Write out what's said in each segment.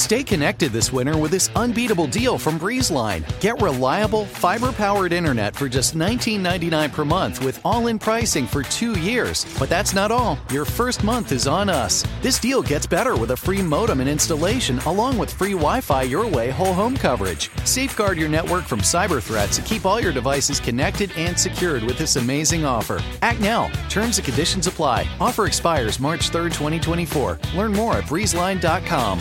Stay connected this winter with this unbeatable deal from BreezeLine. Get reliable, fiber-powered internet for just $19.99 per month with all-in pricing for 2 years. But that's not all. Your first month is on us. This deal gets better with a free modem and installation, along with free Wi-Fi your way whole home coverage. Safeguard your network from cyber threats and keep all your devices connected and secured with this amazing offer. Act now. Terms and conditions apply. Offer expires March 3rd, 2024. Learn more at breezeline.com.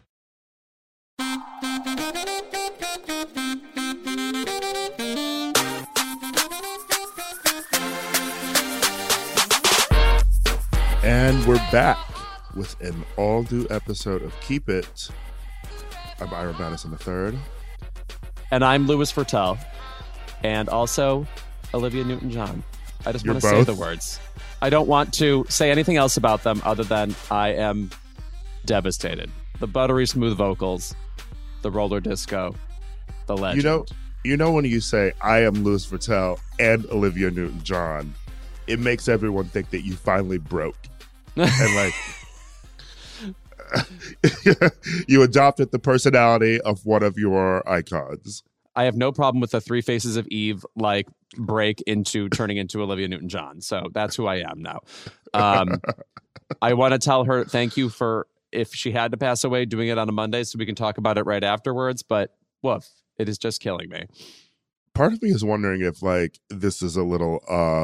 And we're back with an all-new episode of Keep It. I'm Ira Madison III. And I'm Louis Virtel. And also Olivia Newton-John. I just want to say the words. I don't want to say anything else about them other than I am devastated. The buttery smooth vocals, the roller disco, the legend. You know when you say, I am Louis Virtel and Olivia Newton-John, it makes everyone think that you finally broke. And like, you adopted the personality of one of your icons. I have no problem with the Three Faces of Eve like break into turning into Olivia Newton-John. So that's who I am now. I want to tell her thank you for, if she had to pass away, doing it on a Monday so we can talk about it right afterwards. But woof, it is just killing me. Part of me is wondering if like this is a little,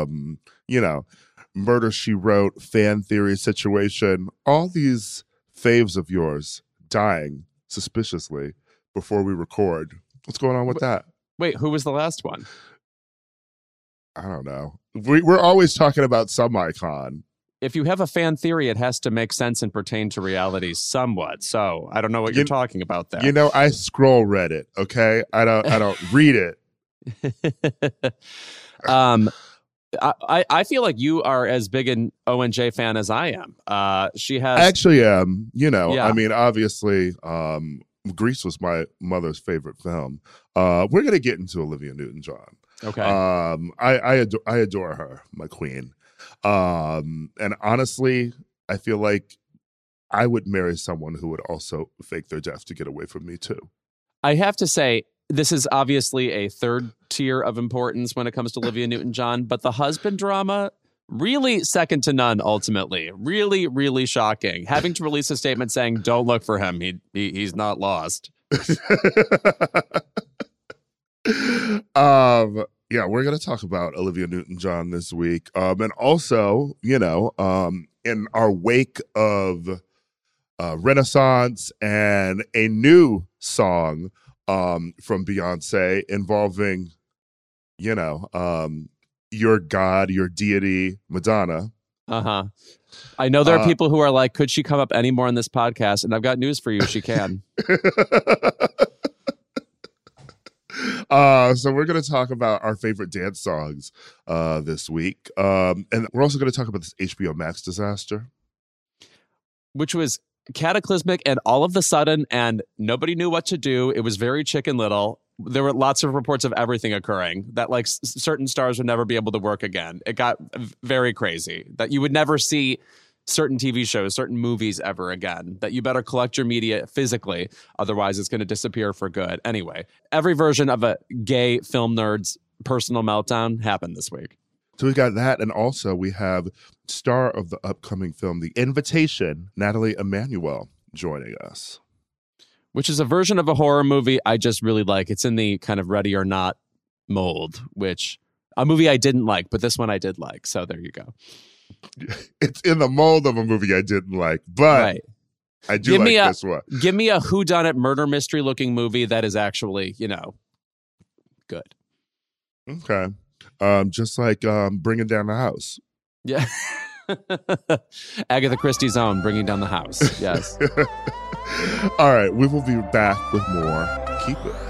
Murder, She Wrote, fan theory situation. All these faves of yours dying suspiciously before we record. What's going on with that? Wait, who was the last one? I don't know. We're always talking about some icon. If you have a fan theory, it has to make sense and pertain to reality somewhat. So I don't know what you're talking about there. I scroll Reddit, okay? I don't read it. I feel like you are as big an ONJ fan as I am. She has... I actually am. Yeah. I mean, obviously, Grease was my mother's favorite film. We're going to get into Olivia Newton-John. Okay. I adore her, my queen. And honestly, I feel like I would marry someone who would also fake their death to get away from me too. I have to say, this is obviously a third tier of importance when it comes to Olivia Newton-John, but the husband drama, really second to none, ultimately. Really, really shocking. Having to release a statement saying, don't look for him. He's not lost. Yeah, we're going to talk about Olivia Newton-John this week. And also, in our wake of Renaissance and a new song from Beyonce involving, your God, your deity, Madonna. Uh-huh. I know there are people who are like, could she come up any more on this podcast? And I've got news for you. She can. So we're going to talk about our favorite dance songs this week. And we're also going to talk about this HBO Max disaster. Which was cataclysmic and all of the sudden, and nobody knew what to do. It was very Chicken Little. There were lots of reports of everything occurring, that like certain stars would never be able to work again. It got very crazy, that you would never see certain TV shows, certain movies ever again, that you better collect your media physically, otherwise it's going to disappear for good. Anyway, every version of a gay film nerd's personal meltdown happened this week. So we got that, and also we have star of the upcoming film, The Invitation, Natalie Emmanuel, joining us. Which is a version of a horror movie I just really like. It's in the kind of Ready or Not mold, which a movie I didn't like, but this one I did like. So there you go. It's in the mold of a movie I didn't like, but right. I do like this one. Give me a whodunit murder mystery looking movie that is actually, good. Okay. Just like Bringing Down the House. Yeah. Agatha Christie's own Bringing Down the House. Yes. All right. We will be back with more. Keep it.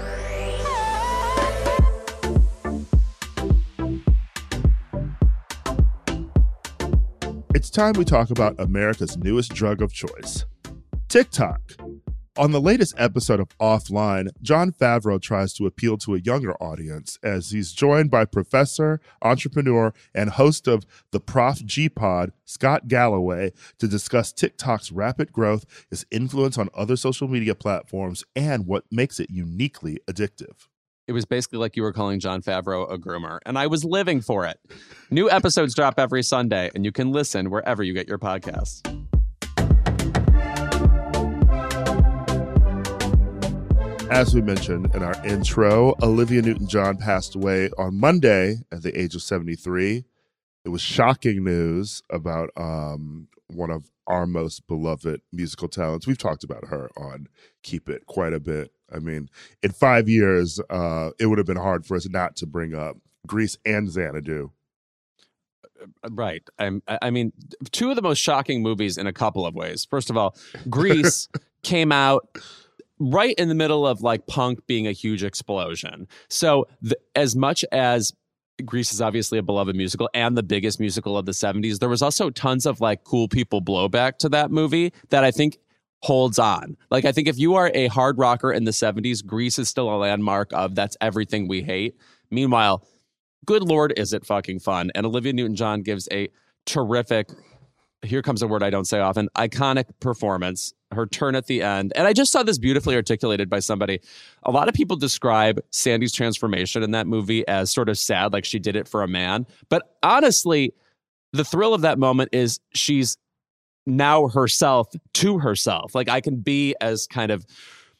It's time we talk about America's newest drug of choice, TikTok. On the latest episode of Offline, Jon Favreau tries to appeal to a younger audience as he's joined by professor, entrepreneur, and host of the Prof G Pod, Scott Galloway, to discuss TikTok's rapid growth, its influence on other social media platforms, and what makes it uniquely addictive. It was basically like you were calling Jon Favreau a groomer, and I was living for it. New episodes drop every Sunday, and you can listen wherever you get your podcasts. As we mentioned in our intro, Olivia Newton-John passed away on Monday at the age of 73. It was shocking news about one of our most beloved musical talents. We've talked about her on Keep It quite a bit. I mean, in 5 years, it would have been hard for us not to bring up Grease and Xanadu. Right. I mean, two of the most shocking movies in a couple of ways. First of all, Grease came out right in the middle of like punk being a huge explosion. So as much as Grease is obviously a beloved musical and the biggest musical of the 70s, there was also tons of like cool people blowback to that movie that I think holds on. Like, I think if you are a hard rocker in the 70s, Grease is still a landmark of that's everything we hate. Meanwhile, good Lord, is it fucking fun. And Olivia Newton-John gives a terrific, here comes a word I don't say often, iconic performance. Her turn at the end. And I just saw this beautifully articulated by somebody. A lot of people describe Sandy's transformation in that movie as sort of sad, like she did it for a man. But honestly, the thrill of that moment is she's now herself to herself. Like, I can be as kind of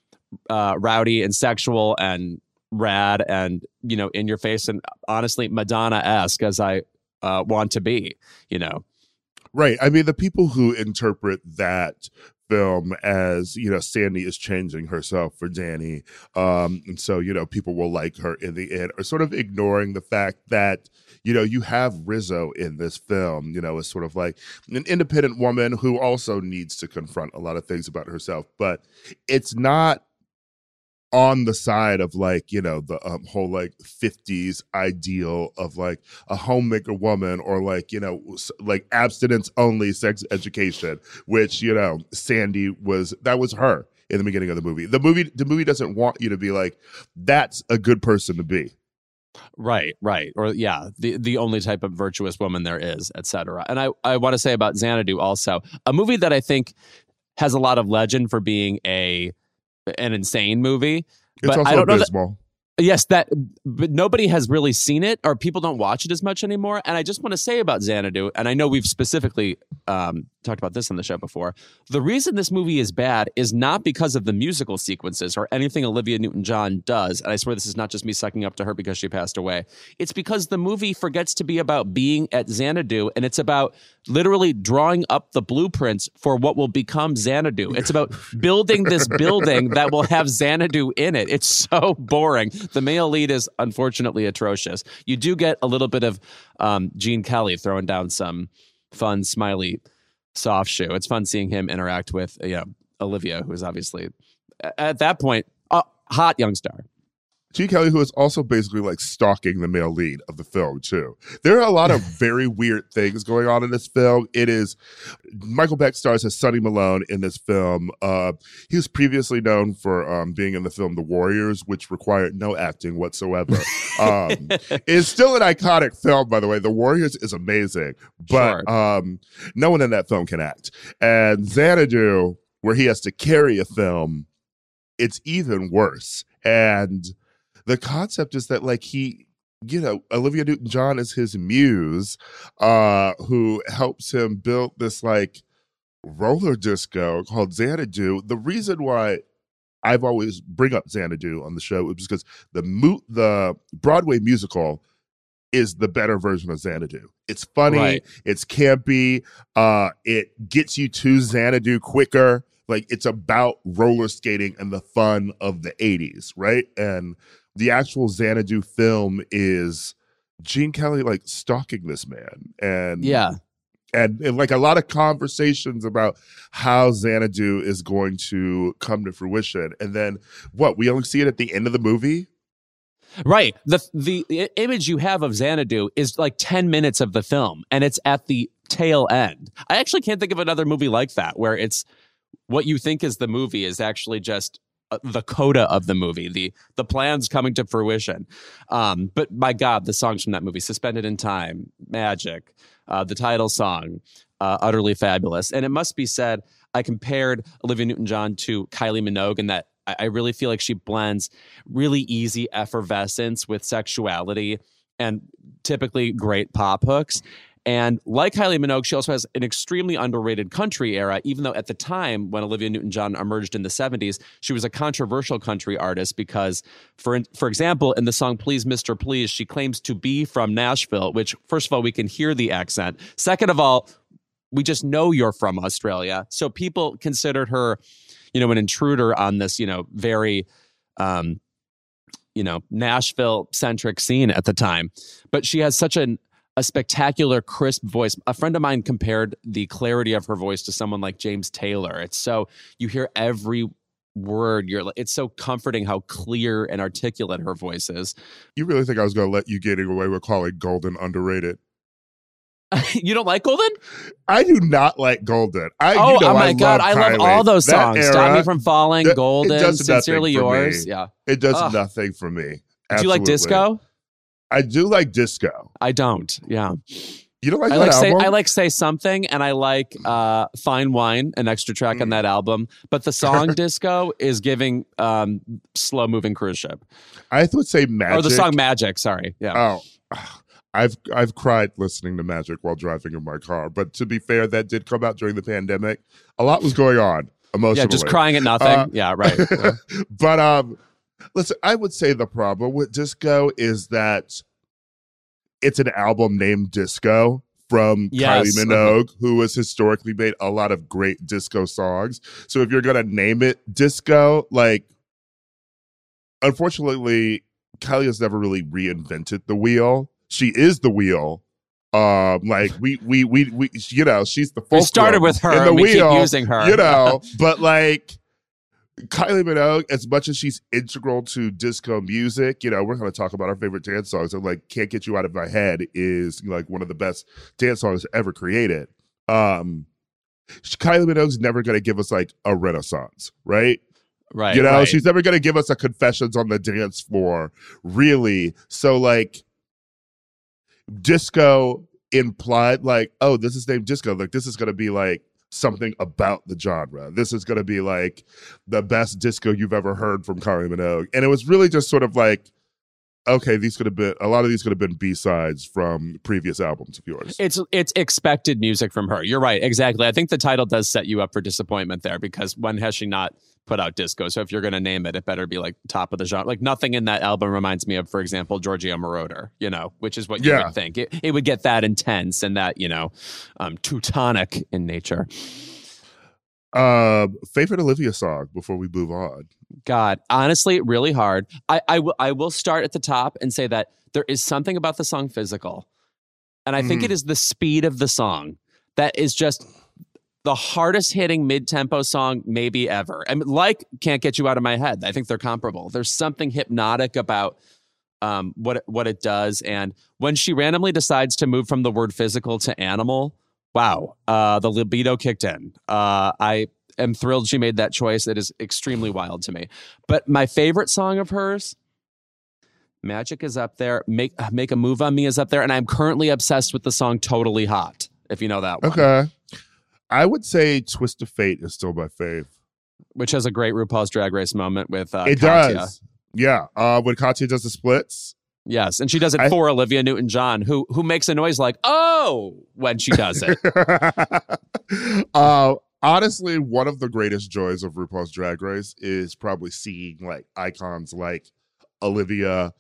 rowdy and sexual and rad and, you know, in your face and honestly Madonna-esque as I want to be, you know. Right. I mean, the people who interpret that film as, you know, Sandy is changing herself for Danny, and so, you know, people will like her in the end, are sort of ignoring the fact that, you know, you have Rizzo in this film, you know, as sort of like an independent woman who also needs to confront a lot of things about herself, but it's not on the side of like, you know, the whole like 50s ideal of like a homemaker woman or like, you know, like abstinence only sex education, which, you know, Sandy was, that was her in the beginning of the movie. The movie doesn't want you to be like, that's a good person to be. Right. Or yeah, the only type of virtuous woman there is, etc. And I want to say about Xanadu also, a movie that I think has a lot of legend for being an insane movie. It's but also I don't abysmal. know yes, but nobody has really seen it, or people don't watch it as much anymore. And I just want to say about Xanadu, and I know we've specifically talked about this on the show before, the reason this movie is bad is not because of the musical sequences or anything Olivia Newton-John does. And I swear this is not just me sucking up to her because she passed away. It's because the movie forgets to be about being at Xanadu, and it's about literally drawing up the blueprints for what will become Xanadu. It's about building this building that will have Xanadu in it. It's so boring. The male lead is unfortunately atrocious. You do get a little bit of Gene Kelly throwing down some fun, smiley, soft shoe. It's fun seeing him interact with Olivia, who is obviously, at that point, a hot young star. Gene Kelly, who is also basically like stalking the male lead of the film, too. There are a lot of very weird things going on in this film. It is, Michael Beck stars as Sonny Malone in this film. He was previously known for being in the film The Warriors, which required no acting whatsoever. It's still an iconic film, by the way. The Warriors is amazing, but no one in that film can act. And Xanadu, where he has to carry a film, it's even worse. And the concept is that, like, he, you know, Olivia Newton-John is his muse, who helps him build this, like, roller disco called Xanadu. The reason why I've always bring up Xanadu on the show is because the Broadway musical is the better version of Xanadu. It's funny, It's campy, it gets you to Xanadu quicker. Like, it's about roller skating and the fun of the 80s, right? And the actual Xanadu film is Gene Kelly, like, stalking this man. And like a lot of conversations about how Xanadu is going to come to fruition. And then we only see it at the end of the movie? Right. The image you have of Xanadu is like 10 minutes of the film, and it's at the tail end. I actually can't think of another movie like that where it's what you think is the movie is actually just the coda of the movie, the plans coming to fruition. But my God, the songs from that movie, Suspended in Time, Magic, the title song, utterly fabulous. And it must be said, I compared Olivia Newton-John to Kylie Minogue in that I really feel like she blends really easy effervescence with sexuality and typically great pop hooks. And like Kylie Minogue, she also has an extremely underrated country era, even though at the time when Olivia Newton-John emerged in the 70s, she was a controversial country artist because, for example, in the song Please Mr. Please, she claims to be from Nashville, which, first of all, we can hear the accent. Second of all, we just know you're from Australia. So people considered her, an intruder on this, very, Nashville-centric scene at the time. But she has such a spectacular, crisp voice. A friend of mine compared the clarity of her voice to someone like James Taylor. It's so, you hear every word. It's so comforting how clear and articulate her voice is. You really think I was going to let you get away with calling Golden underrated? You don't like Golden? I do not like Golden. Oh my God. I love all those songs. Era, Stop Me From Falling, Golden, Sincerely Yours. Me. Yeah. It does nothing for me. Absolutely. Do you like disco? I do like disco. I don't. Yeah. You don't like that album? I like Say Something, and I like Fine Wine, an extra track on that album. But the song Disco is giving slow moving cruise ship. I would say Magic. Oh, the song Magic. Sorry. Yeah. Oh, I've cried listening to Magic while driving in my car. But to be fair, that did come out during the pandemic. A lot was going on emotionally. Yeah, just crying at nothing. Yeah, right. Yeah. But listen, I would say the problem with disco is that it's an album named Disco from Kylie Minogue, who has historically made a lot of great disco songs. So if you're going to name it Disco, unfortunately, Kylie has never really reinvented the wheel. She is the wheel. We she's the fulcrum. We started with her, and we keep using her. But Kylie Minogue, as much as she's integral to disco music, we're going to talk about our favorite dance songs. And Can't Get You Out of My Head is one of the best dance songs ever created. Kylie Minogue's never going to give us a renaissance, right? Right. Right. She's never going to give us a Confessions on the Dance Floor, really. So disco implied this is named disco. This is going to be something about the genre. This is going to be the best disco you've ever heard from Kylie Minogue. And it was really just sort of okay, a lot of these could have been B-sides from previous albums of yours. It's expected music from her. You're right. Exactly. I think the title does set you up for disappointment there because when has she not put out disco? So if you're going to name it, it better be top of the genre. Nothing in that album reminds me of, for example, Giorgio Moroder, which is what you would think. It would get that intense and that, Teutonic in nature. Favorite Olivia song before we move on? God, honestly, really hard. I will start at the top and say that there is something about the song Physical. And I think it is the speed of the song that is just the hardest hitting mid-tempo song maybe ever. I mean, Can't Get You Out of My Head. I think they're comparable. There's something hypnotic about what it does. And when she randomly decides to move from the word physical to animal, wow, the libido kicked in. I am thrilled she made that choice. It is extremely wild to me. But my favorite song of hers, Magic, is up there. Make a Move on Me is up there. And I'm currently obsessed with the song Totally Hot, if you know that one. Okay. I would say Twist of Fate is still my fave. Which has a great RuPaul's Drag Race moment with it Katya. Does. Yeah. When Katya does the splits. Yes, and she does it for Olivia Newton-John, who makes a noise like, oh, when she does it. Honestly, one of the greatest joys of RuPaul's Drag Race is probably seeing icons like Olivia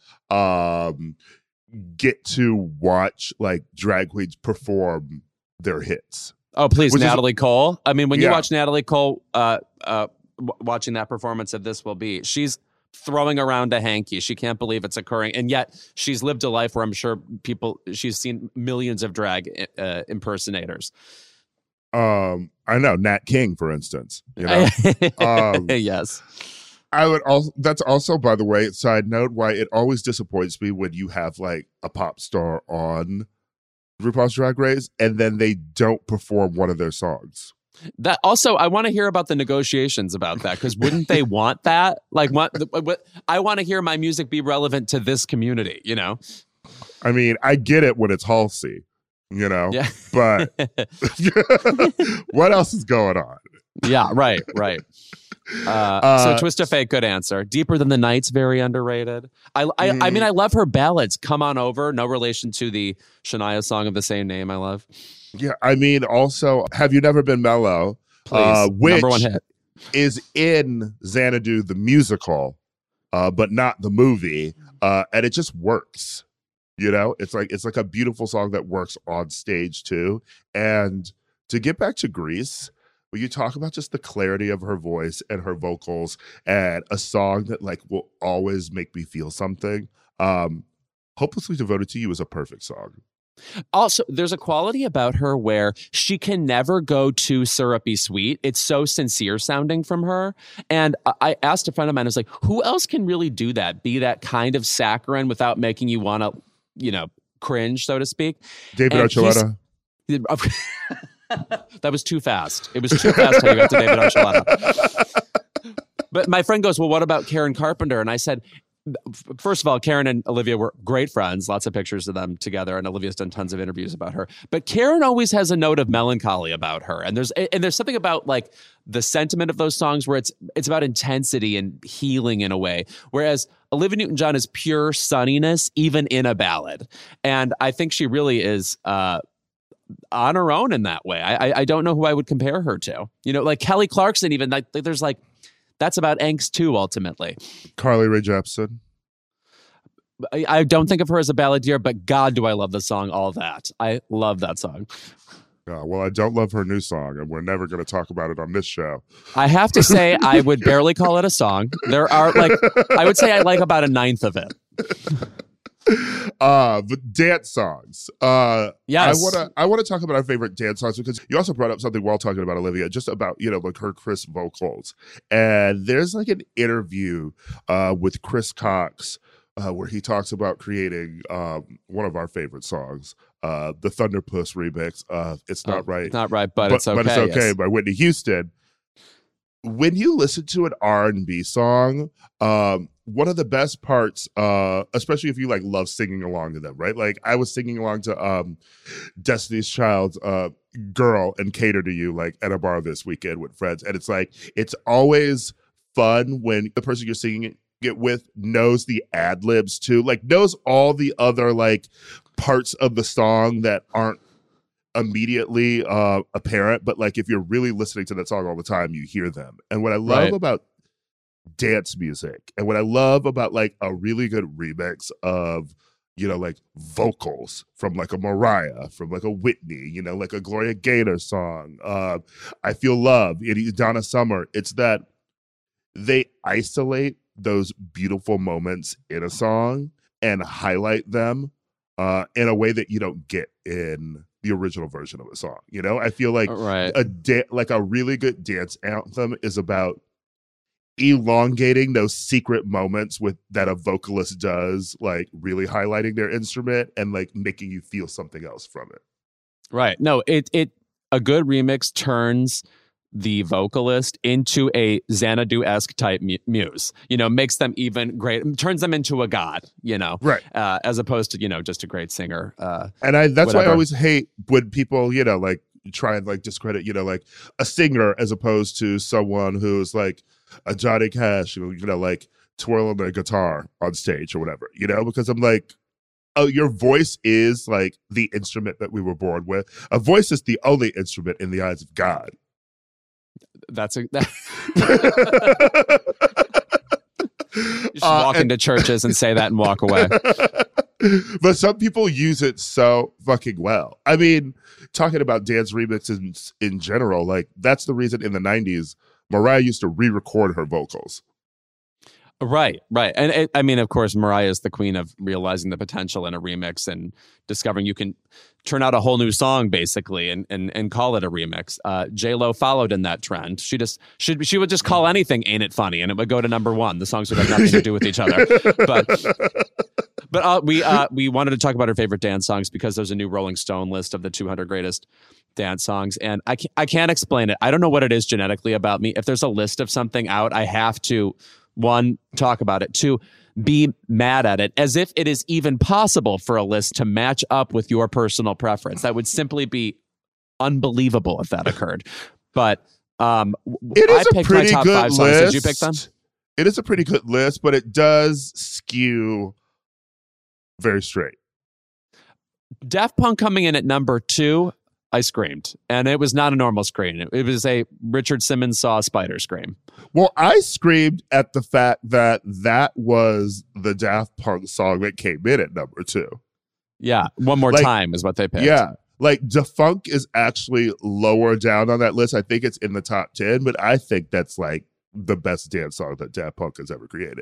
get to watch drag queens perform their hits. Oh, please, Natalie Cole. I mean, when you watch Natalie Cole watching that performance of This Will Be, she's throwing around a hanky. She can't believe it's occurring. And yet she's lived a life where I'm sure she's seen millions of drag impersonators. I know Nat King, for instance. Yes. I would also, that's also, by the way, side note, why it always disappoints me when you have a pop star on RuPaul's Drag Race and then they don't perform one of their songs. That also, I want to hear about the negotiations about that, because wouldn't they want that? Like, what I want to hear my music be relevant to this community, you know? I mean, I get it when it's Halsey, you know, Yeah. but what else is going on? Yeah, right. So Twist of Fate, good answer. Deeper Than the Night's very underrated. I mean, I love her ballads. Come On Over, no relation to the Shania song of the same name I love. Yeah, I mean, also, Have You Never Been Mellow? Please, Which number one hit. is in Xanadu the musical, but not the movie, and it just works. You know, it's like a beautiful song that works on stage too. And to get back to Grease, when you talk about just the clarity of her voice and her vocals, and a song that like will always make me feel something, Hopelessly Devoted to You is a perfect song. Also, there's a quality about her where she can never go too syrupy sweet. It's so sincere sounding from her. And I asked a friend of mine, I was like, who else can really do that? Be that kind of saccharine without making you want to, you know, cringe, so to speak. David Archuleta. That was too fast. It was too fast how you got to David Archuleta. But my friend goes, well, what about Karen Carpenter? And I said, first of all, Karen and Olivia were great friends, lots of pictures of them together, and Olivia's done tons of interviews about her. But Karen always has a note of melancholy about her. And there's something about like the sentiment of those songs where it's about intensity and healing in a way. Whereas Olivia Newton-John is pure sunniness, even in a ballad. And I think she really is on her own in that way. I don't know who I would compare her to. You know, like Kelly Clarkson, even like there's like, that's about angst too, ultimately. Carly Rae Jepsen. I don't think of her as a balladeer, but God, do I love the song All That. I love that song. Well, I don't love her new song, and we're never going to talk about it on this show. I have to say, I would barely call it a song. There are I would say I like about a ninth of it. But dance songs. Yes. I want to talk about our favorite dance songs, because you also brought up something while talking about Olivia, just about, you know, like her crisp vocals. And there's like an interview with Chris Cox where he talks about creating one of our favorite songs, the Thunderpuss remix of It's Not Right. It's Not Right, but It's Okay. But It's Okay, yes. by Whitney Houston. When you listen to an R&B song, one of the best parts, especially if you like love singing along to them, right? Like I was singing along to Destiny's Child's Girl and Cater to You, like at a bar this weekend with friends. And it's like, it's always fun when the person you're singing it with knows the ad libs too, like knows all the other like parts of the song that aren't immediately apparent, but like if you're really listening to that song all the time, you hear them. And what I love about dance music, and what I love about like a really good remix of, you know, like vocals from like a Mariah, from like a Whitney, you know, like a Gloria Gaynor song, I Feel Love, Donna Summer, it's that they isolate those beautiful moments in a song and highlight them in a way that you don't get in the original version of a song. You know, I feel like a really good dance anthem is about elongating those secret moments with that a vocalist does, like really highlighting their instrument and like making you feel something else from it. Right. No, it a good remix turns the vocalist into a Xanadu-esque type muse, you know, makes them even great, turns them into a god, you know, right? As opposed to, you know, just a great singer. And that's why I always hate when people, you know, like try and like discredit, you know, like a singer as opposed to someone who's like a Johnny Cash, you know, like twirling a guitar on stage or whatever, you know, because I'm like, oh, your voice is like the instrument that we were born with. A voice is the only instrument in the eyes of God. You just walk into churches and say that and walk away. But some people use it so fucking well. I mean, talking about dance remixes in general, like that's the reason in the 90s, Mariah used to re-record her vocals. Right. And I mean, of course, Mariah is the queen of realizing the potential in a remix and discovering you can turn out a whole new song, basically, and call it a remix. J-Lo followed in that trend. She would just call anything Ain't It Funny, and it would go to number one. The songs would have nothing to do with each other. But we wanted to talk about our favorite dance songs because there's a new Rolling Stone list of the 200 greatest dance songs, and I can't explain it. I don't know what it is genetically about me. If there's a list of something out, I have to, one, talk about it, two, be mad at it, as if it is even possible for a list to match up with your personal preference. That would simply be unbelievable if that occurred. But it is I a pretty my top good 5 songs. list. Did you pick them? It is a pretty good list, but it does skew very straight. Daft Punk coming in at number 2, I screamed. And it was not a normal scream. It was a Richard Simmons saw a spider scream. Well, I screamed at the fact that was the Daft Punk song that came in at number 2. Yeah, One More Time is what they picked. Yeah, like Defunk is actually lower down on that list. I think it's in the top 10, but I think that's like the best dance song that Daft Punk has ever created.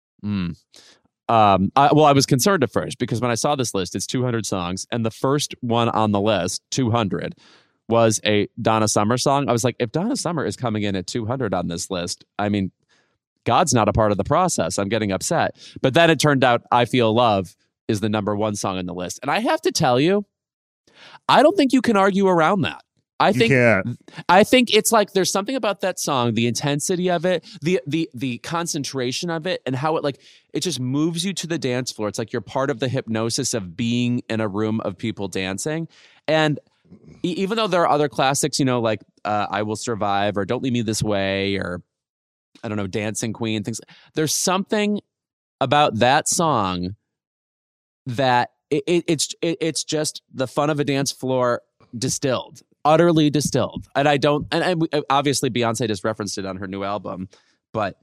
I was concerned at first because when I saw this list, it's 200 songs, and the first one on the list, 200, was a Donna Summer song. I was like, if Donna Summer is coming in at 200 on this list, I mean, God's not a part of the process. I'm getting upset. But then it turned out I Feel Love is the number 1 song on the list. And I have to tell you, I don't think you can argue around that. I think it's like there's something about that song, the intensity of it, the concentration of it, and how it just moves you to the dance floor. It's like you're part of the hypnosis of being in a room of people dancing. And even though there are other classics, like I Will Survive or Don't Leave Me This Way or I don't know, Dancing Queen, things. There's something about that song that it's just the fun of a dance floor distilled. Utterly distilled. And obviously Beyonce just referenced it on her new album, but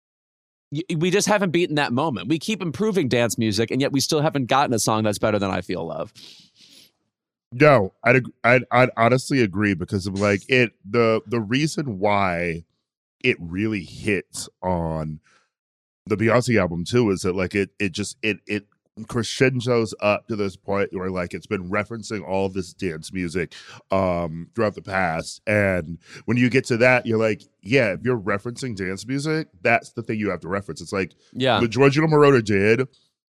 we just haven't beaten that moment. We keep improving dance music, and yet we still haven't gotten a song that's better than I Feel Love. No, I'd honestly agree, because of the reason why it really hits on the Beyonce album too is that it crescendos up to this point where it's been referencing all this dance music throughout the past, and when you get to that, you're like, yeah, if you're referencing dance music, that's the thing you have to reference. It's like, yeah, what Giorgio Moroder did,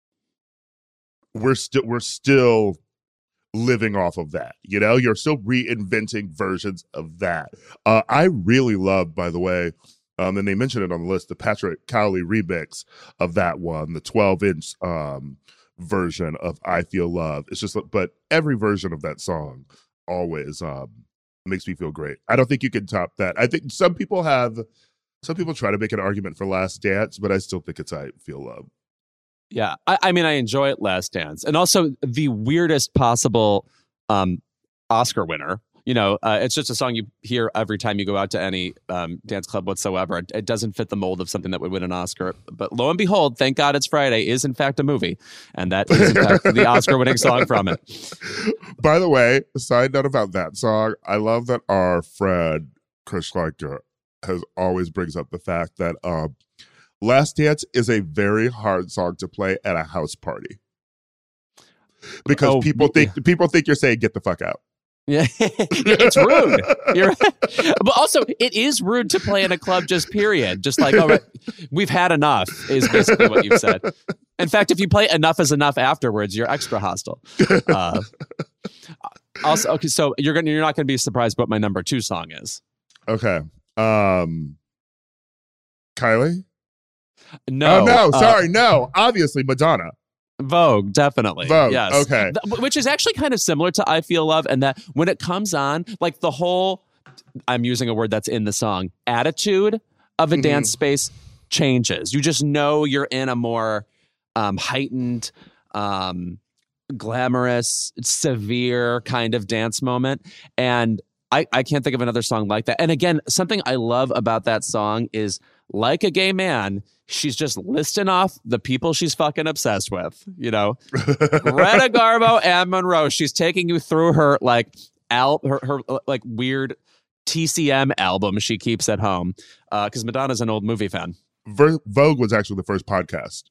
we're still living off of that. You're still reinventing versions of that. I really love, by the way, and they mentioned it on the list, the Patrick Cowley remix of that one, the 12-inch version of I Feel Love. It's just, but every version of that song always makes me feel great. I don't think you can top that. I think some people try to make an argument for Last Dance, but I still think it's I Feel Love. Yeah, I mean, I enjoy it, Last Dance, and also the weirdest possible Oscar winner. It's just a song you hear every time you go out to any dance club whatsoever. It doesn't fit the mold of something that would win an Oscar. But lo and behold, Thank God It's Friday is in fact a movie. And that is in fact the Oscar-winning song from it. By the way, a side note about that song, I love that our friend Chris Schleicher always brings up the fact that Last Dance is a very hard song to play at a house party. Because people think you're saying get the fuck out. Yeah, it's rude. You're right. But also, it is rude to play in a club, just period. Just like, all right, we've had enough is basically what you've said. In fact, if you play enough is enough afterwards, you're extra hostile. Also, okay, so you're not gonna be surprised what my number 2 song is. Okay, Kylie. No, no. Obviously, Madonna. Vogue, definitely. Vogue, yes. okay. Which is actually kind of similar to I Feel Love, and that when it comes on, like the whole, I'm using a word that's in the song, attitude of a dance space changes. You just know you're in a more heightened, glamorous, severe kind of dance moment. And I can't think of another song like that. And again, something I love about that song is, like a gay man, she's just listing off the people she's fucking obsessed with. Greta Garbo and Monroe. She's taking you through her her weird TCM album she keeps at home. Because Madonna's an old movie fan. Vogue was actually the first podcast.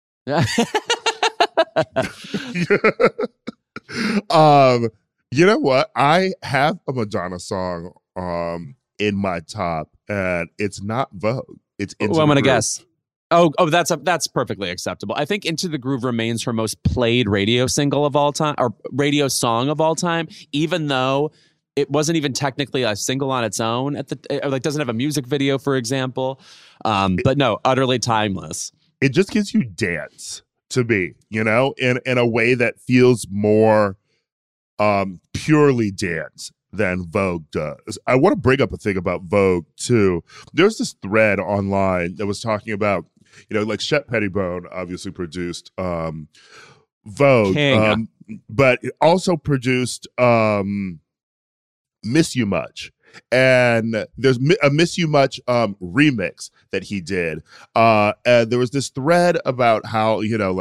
You know what? I have a Madonna song in my top, and it's not Vogue. It's Into I'm the gonna Groove. guess. That's perfectly acceptable. I think Into the Groove remains her most played radio single of all time, or radio song of all time, even though it wasn't even technically a single on its own doesn't have a music video, for example. But no, utterly timeless. It just gives you dance to me, in a way that feels more purely dance than Vogue does. I want to bring up a thing about Vogue too. There's this thread online that was talking about, like Shep Pettibone obviously produced Vogue, but it also produced Miss You Much. And there's a Miss You Much remix that he did. And there was this thread about how,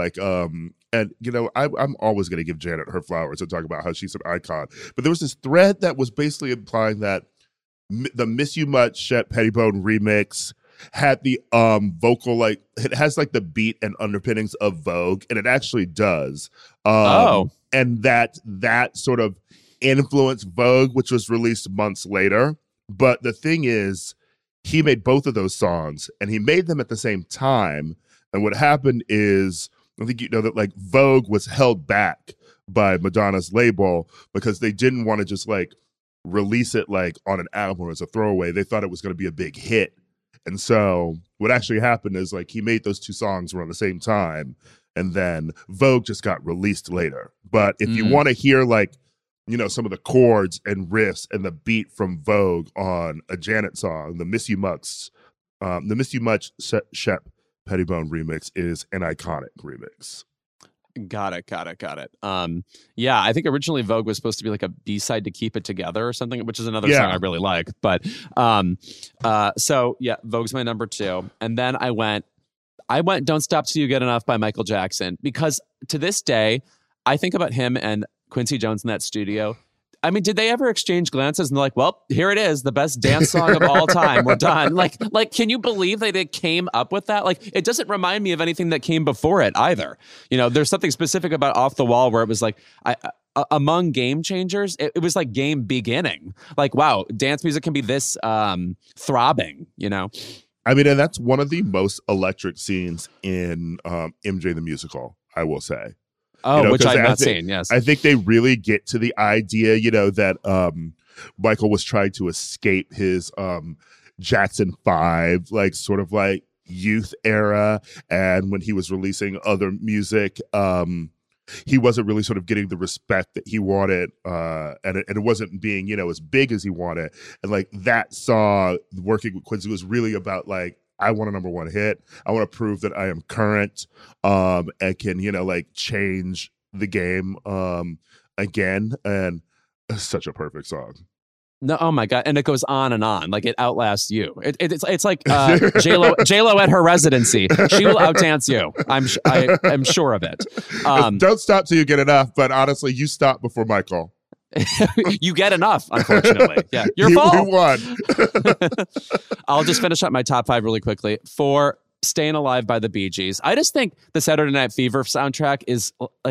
I'm always going to give Janet her flowers and talk about how she's an icon. But there was this thread that was basically implying that the Miss You Much Shep Pettibone remix had the vocal, it has the beat and underpinnings of Vogue, and it actually does. And that sort of influenced Vogue, which was released months later. But the thing is, he made both of those songs, and he made them at the same time. And what happened is, I think that Vogue was held back by Madonna's label because they didn't want to just release it on an album as a throwaway. They thought it was going to be a big hit. And so what actually happened is he made those two songs around the same time, and then Vogue just got released later. But if you want to hear some of the chords and riffs and the beat from Vogue on a Janet song, the Miss You Much Shep Pettibone remix is an iconic remix. Got it. Yeah, I think originally Vogue was supposed to be a B-side to Keep It Together or something, which is another song I really like. But so yeah, Vogue's my number 2. And then I went Don't Stop Till You Get Enough by Michael Jackson, because to this day, I think about him and Quincy Jones in that studio. I mean, did they ever exchange glances and they're like, well, here it is, the best dance song of all time. We're done. Can you believe they came up with that? It doesn't remind me of anything that came before it either. There's something specific about Off the Wall where it was among game changers, it was game beginning. Wow, dance music can be this throbbing, I mean, and that's one of the most electric scenes in MJ the Musical, I will say. Oh, which I've not seen, yes. I think they really get to the idea, that Michael was trying to escape his Jackson 5, youth era. And when he was releasing other music, he wasn't really sort of getting the respect that he wanted. And it wasn't being, as big as he wanted. And that song, working with Quincy, was really about I want a number 1 hit. I want to prove that I am current and can, change the game again. And it's such a perfect song. No, oh my God. And it goes on and on. It outlasts you. It's like J-Lo at her residency. She will outdance you. I'm sure of it. Don't stop till you get enough. But honestly, you stop before Michael. You get enough, unfortunately. Yeah, your fault. You won. I'll just finish up my top 5 really quickly. For Staying Alive by the Bee Gees. I just think the Saturday Night Fever soundtrack is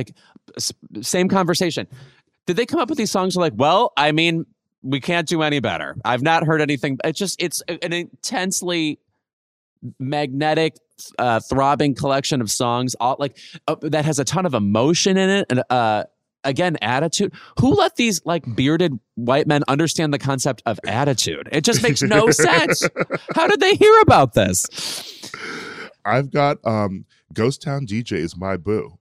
same conversation. Did they come up with these songs well, I mean, we can't do any better. I've not heard anything. It's an intensely magnetic, throbbing collection of songs, all that has a ton of emotion in it, and again, attitude. Who let these bearded white men understand the concept of attitude? It just makes no sense. How did they hear about this? I've got Ghost Town DJ is my boo.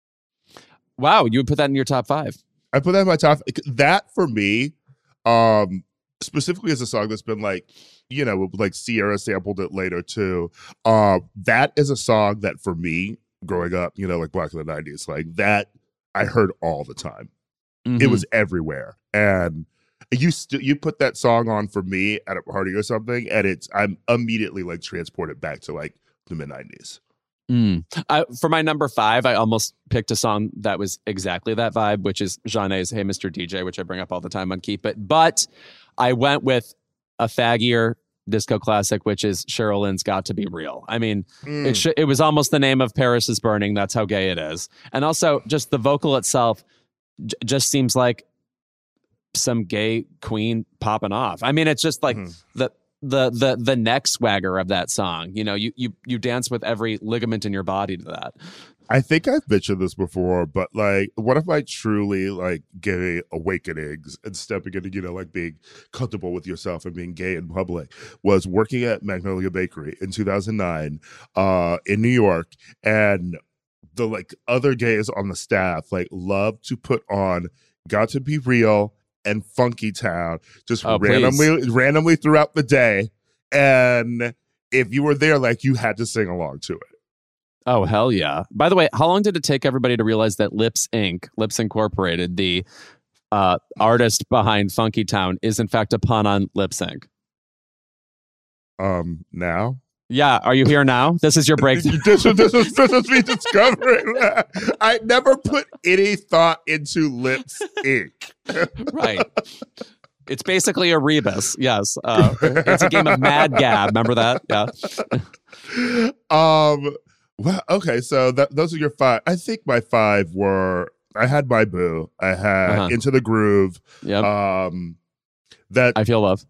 Wow, you would put that in your top 5. I put that in my top. That for me, specifically as a song that's been Sierra sampled it later too. That is a song that for me, growing up, back in the 90s, that I heard all the time. Mm-hmm. It was everywhere. And you put that song on for me at a party or something, and I'm immediately transported back to the mid-90s. For my number 5, I almost picked a song that was exactly that vibe, which is Jeanet's Hey Mr. DJ, which I bring up all the time on Keep It. But I went with a faggier disco classic, which is Cheryl Lynn's Got to Be Real. I mean, it was almost the name of Paris is Burning. That's how gay it is. And also just the vocal itself just seems like some gay queen popping off. I mean, it's just the neck swagger of that song. You know, you dance with every ligament in your body to that. I think I've mentioned this before, but like one of my truly like gay awakenings and stepping into, you know, like being comfortable with yourself and being gay in public was working at Magnolia Bakery in 2009 in New York. And the like other gays on the staff like love to put on Got to Be Real and Funky Town just randomly throughout the day. And if you were there, like you had to sing along to it. Oh, hell yeah. By the way, how long did it take everybody to realize that Lips Incorporated, the artist behind Funky Town, is in fact a pun on lip sync? Now? Yeah, are you here now? This is your breakthrough. this is me discovering that. I never put any thought into Lips Inc. Right. It's basically a rebus. Yes. It's a game of Mad Gab. Remember that? Yeah. Well, okay, so those are your 5. I think my 5 were, I had My Boo, I had Into the Groove, yep. That I Feel Love.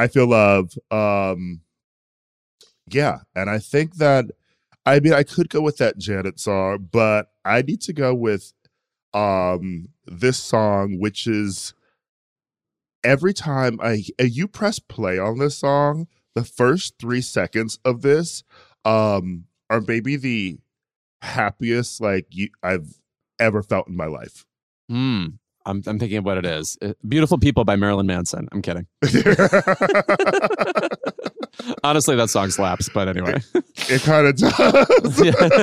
Yeah, and I think that, I mean, I could go with that Janet song, but I need to go with this song, which is every time you press play on this song, the first 3 seconds of this are maybe the happiest like I've ever felt in my life. I'm thinking of what it is. Beautiful People by Marilyn Manson. I'm kidding. Honestly, that song slaps, but anyway. It kind of does.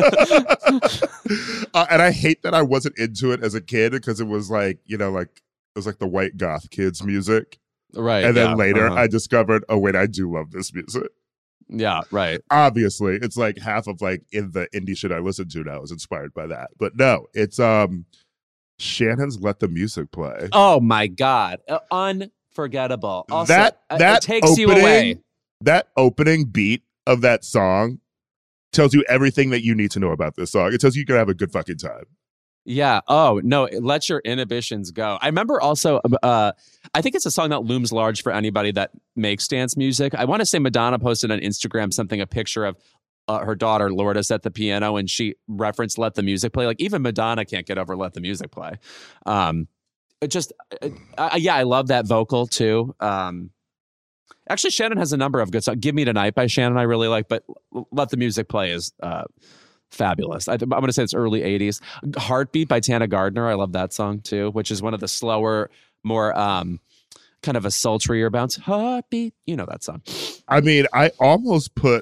And I hate that I wasn't into it as a kid because it was like, you know, like it was like the white goth kids music. Right. And then later I discovered, oh wait, I do love this music. Yeah, right. Obviously, it's like half of like in the indie shit I listen to now is inspired by that. But no, it's Shannon's Let the Music Play. Oh my God. Unforgettable. Also, that it takes you away. That opening beat of that song tells you everything that you need to know about this song. It tells you can have a good fucking time. Yeah. Oh, no. Let your inhibitions go. I remember also, I think it's a song that looms large for anybody that makes dance music. I want to say Madonna posted on Instagram a picture of her daughter Lourdes at the piano, and she referenced Let the Music Play. Like even Madonna can't get over Let the Music Play. I love that vocal too. Actually, Shannon has a number of good songs. Give Me Tonight by Shannon I really like, but Let the Music Play is fabulous. I'm going to say it's early 80s. Heartbeat by Tana Gardner. I love that song too, which is one of the slower, more kind of a sultrier bounce. Heartbeat. You know that song. I mean, I almost put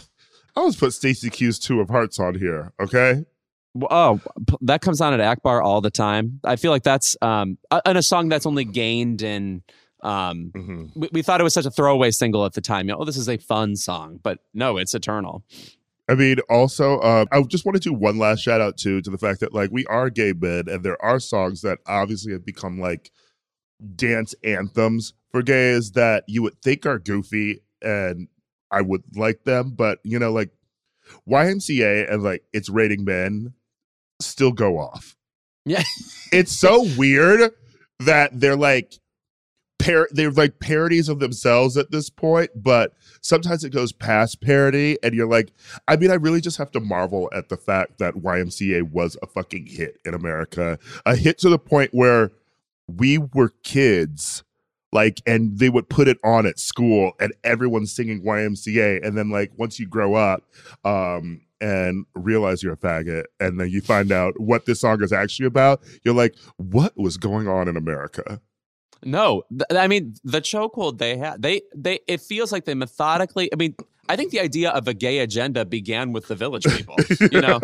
Stacey Q's Two of Hearts on here, okay? Oh, that comes on at Akbar all the time. I feel like that's and a song that's only gained in we thought it was such a throwaway single at the time. You know, this is a fun song, but no, it's eternal. I mean, also, I just want to do one last shout out to the fact that like we are gay men, and there are songs that obviously have become like dance anthems for gays that you would think are goofy, and I would like them, but you know, like YMCA and like It's Raining Men still go off. Yeah, it's so weird that they're like parodies of themselves at this point, but sometimes it goes past parody, and you're like, I mean, I really just have to marvel at the fact that YMCA was a fucking hit in America, a hit to the point where we were kids, like, and they would put it on at school, and everyone's singing YMCA, and then like once you grow up, and realize you're a faggot, and then you find out what this song is actually about, you're like, what was going on in America? No, I mean, the chokehold they had, it feels like they methodically, I mean, I think the idea of a gay agenda began with the Village People, you know?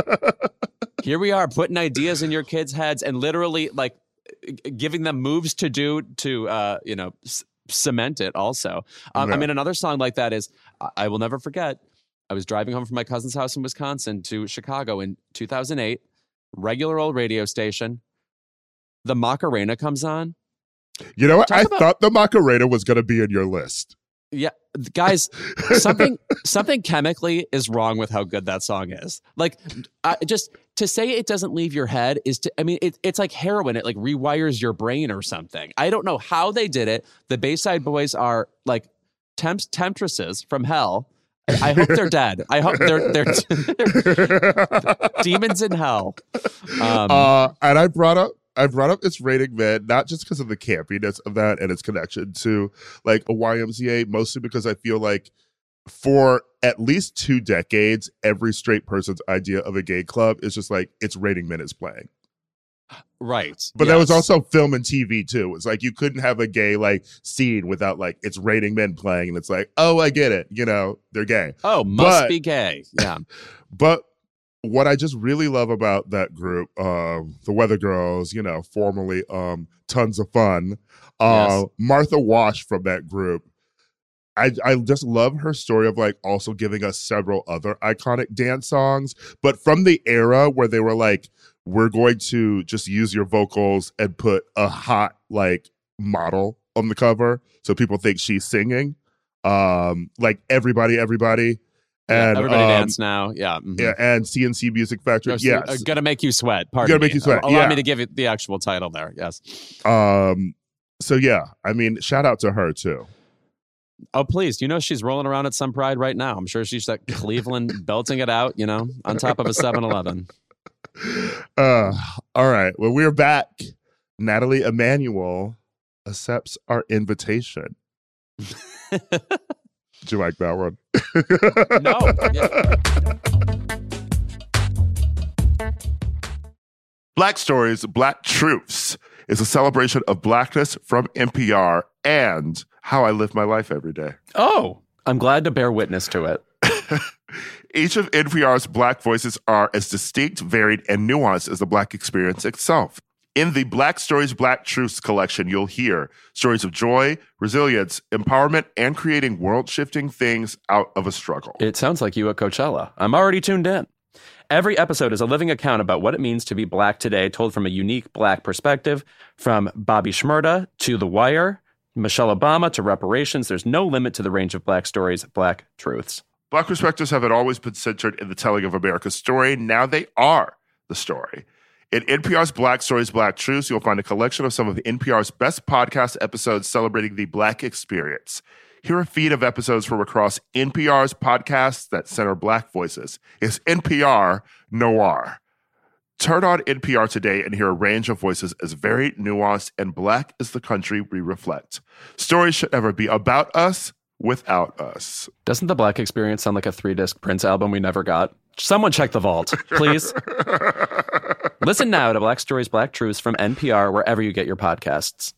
Here we are putting ideas in your kids' heads and literally like giving them moves to do to, cement it also. I mean, another song like that is, I will never forget, I was driving home from my cousin's house in Wisconsin to Chicago in 2008, regular old radio station. The Macarena comes on. You know what? I thought the Macarena was going to be in your list. Yeah, guys, something chemically is wrong with how good that song is. Like, just to say it doesn't leave your head is to, I mean, it's like heroin. It like rewires your brain or something. I don't know how they did it. The Bayside Boys are like temptresses from hell. I hope they're dead. I hope they're demons in hell. And I brought up It's Raining Men, not just because of the campiness of that and its connection to like a YMCA, mostly because I feel like for at least 2 decades, every straight person's idea of a gay club is just like It's Raining Men is playing. Right. But that was also film and TV too. It's like you couldn't have a gay like scene without like It's Raining Men playing, and it's like, oh, I get it. You know, they're gay. Oh, must be gay. Yeah. But what I just really love about that group, the Weather Girls, you know, formerly Tons of Fun, Yes. Martha Wash from that group. I just love her story of like also giving us several other iconic dance songs, but from the era where they were like, we're going to just use your vocals and put a hot like model on the cover so people think she's singing. Like everybody. Yeah, And everybody dance now. Yeah. Mm-hmm. Yeah, and CNC Music Factory. Yes. Gonna Make You Sweat. Pardon Gonna Make me. You Sweat. Allow Yeah. me to give it the actual title there. Yes. So yeah, I mean, shout out to her too. Oh, please. You know, she's rolling around at some Pride right now. I'm sure she's at Cleveland belting it out, you know, on top of a 7-Eleven. All right. Well, we're back. Natalie Emanuel accepts our invitation. Did you like that one? No. Yeah. Black Stories, Black Truths is a celebration of Blackness from NPR and how I live my life every day. Oh, I'm glad to bear witness to it. Each of NPR's Black voices are as distinct, varied, and nuanced as the Black experience itself. In the Black Stories, Black Truths collection, you'll hear stories of joy, resilience, empowerment, and creating world-shifting things out of a struggle. It sounds like you at Coachella. I'm already tuned in. Every episode is a living account about what it means to be Black today, told from a unique Black perspective. From Bobby Shmurda to The Wire, Michelle Obama to reparations, there's no limit to the range of Black stories, Black truths. Black perspectives haven't always been centered in the telling of America's story. Now they are the story. In NPR's Black Stories, Black Truths, you'll find a collection of some of NPR's best podcast episodes celebrating the Black experience. Hear a feed of episodes from across NPR's podcasts that center Black voices. It's NPR Noir. Turn on NPR today and hear a range of voices as varied, nuanced, and Black as the country we reflect. Stories should never be about us without us. Doesn't the Black experience sound like a 3-disc Prince album we never got? Someone check the vault, please. Listen now to Black Stories, Black Truths from NPR wherever you get your podcasts.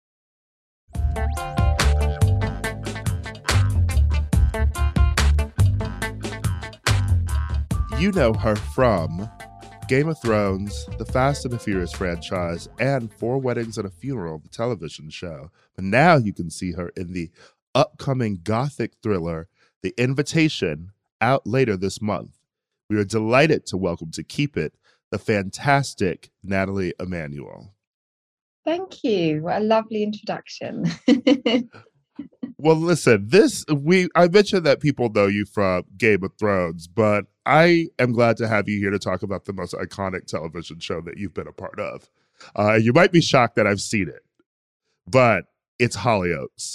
You know her from Game of Thrones, the Fast and the Furious franchise, and 4 Weddings and a Funeral, the television show. But now you can see her in the upcoming Gothic thriller, The Invitation, out later this month. We are delighted to welcome to Keep It, the fantastic Natalie Emanuel. Thank you. What a lovely introduction. Well, listen, I mentioned that people know you from Game of Thrones, but I am glad to have you here to talk about the most iconic television show that you've been a part of. You might be shocked that I've seen it, but it's Hollyoaks.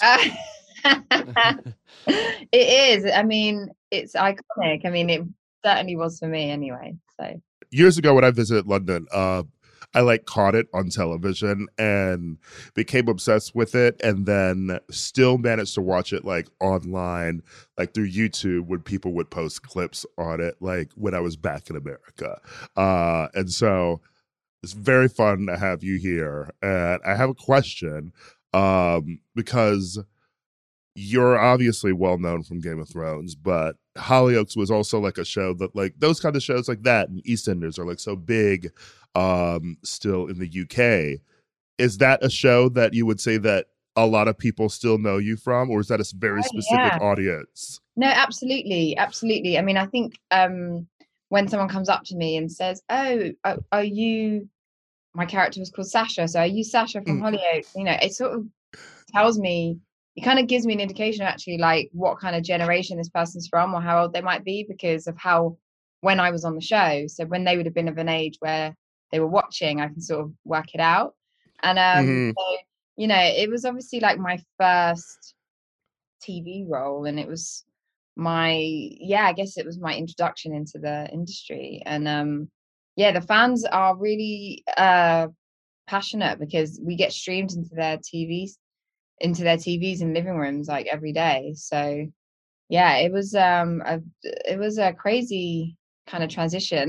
It is. I mean, it's iconic. I mean, it certainly was for me anyway. So years ago when I visited London, I like caught it on television and became obsessed with it, and then still managed to watch it like online, like through YouTube when people would post clips on it, like when I was back in America. And so it's very fun to have you here. And I have a question, because you're obviously well known from Game of Thrones, but Hollyoaks was also like a show that, like, those kind of shows like that and EastEnders are like so big still in the UK. Is that a show that you would say that a lot of people still know you from, or is that a very specific audience? No, absolutely. Absolutely. I mean, I think when someone comes up to me and says, oh, are you, my character was called Sasha, so are you Sasha from Hollyoaks? You know, it sort of tells me, it kind of gives me an indication actually like what kind of generation this person's from or how old they might be because of how, when I was on the show, so when they would have been of an age where they were watching, I can sort of work it out. And so, you know, it was obviously like my first TV role, and it was I guess it was my introduction into the industry. And the fans are really passionate because we get streamed into their TVs in living rooms like every day. So yeah, it was a crazy kind of transition.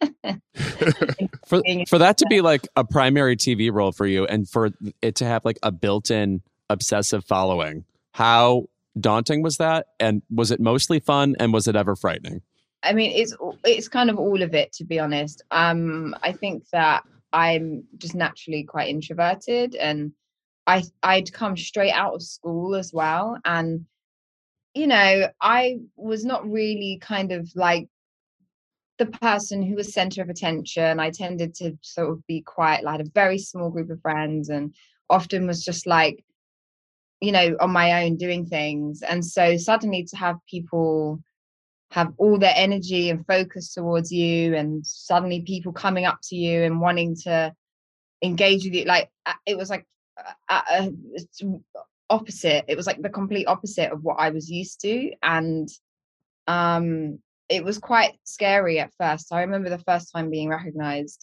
For that to be like a primary TV role for you, and for it to have like a built-in obsessive following, how daunting was that? And was it mostly fun, and was it ever frightening? I mean, it's kind of all of it, to be honest. I think that I'm just naturally quite introverted, and I'd come straight out of school as well, and I was not really kind of like the person who was center of attention. I tended to sort of be quiet, like a very small group of friends, and often was just like, on my own doing things. And so suddenly to have people have all their energy and focus towards you, and suddenly people coming up to you and wanting to engage with you, like it was like opposite. It was like the complete opposite of what I was used to. And it was quite scary at first. I remember the first time being recognized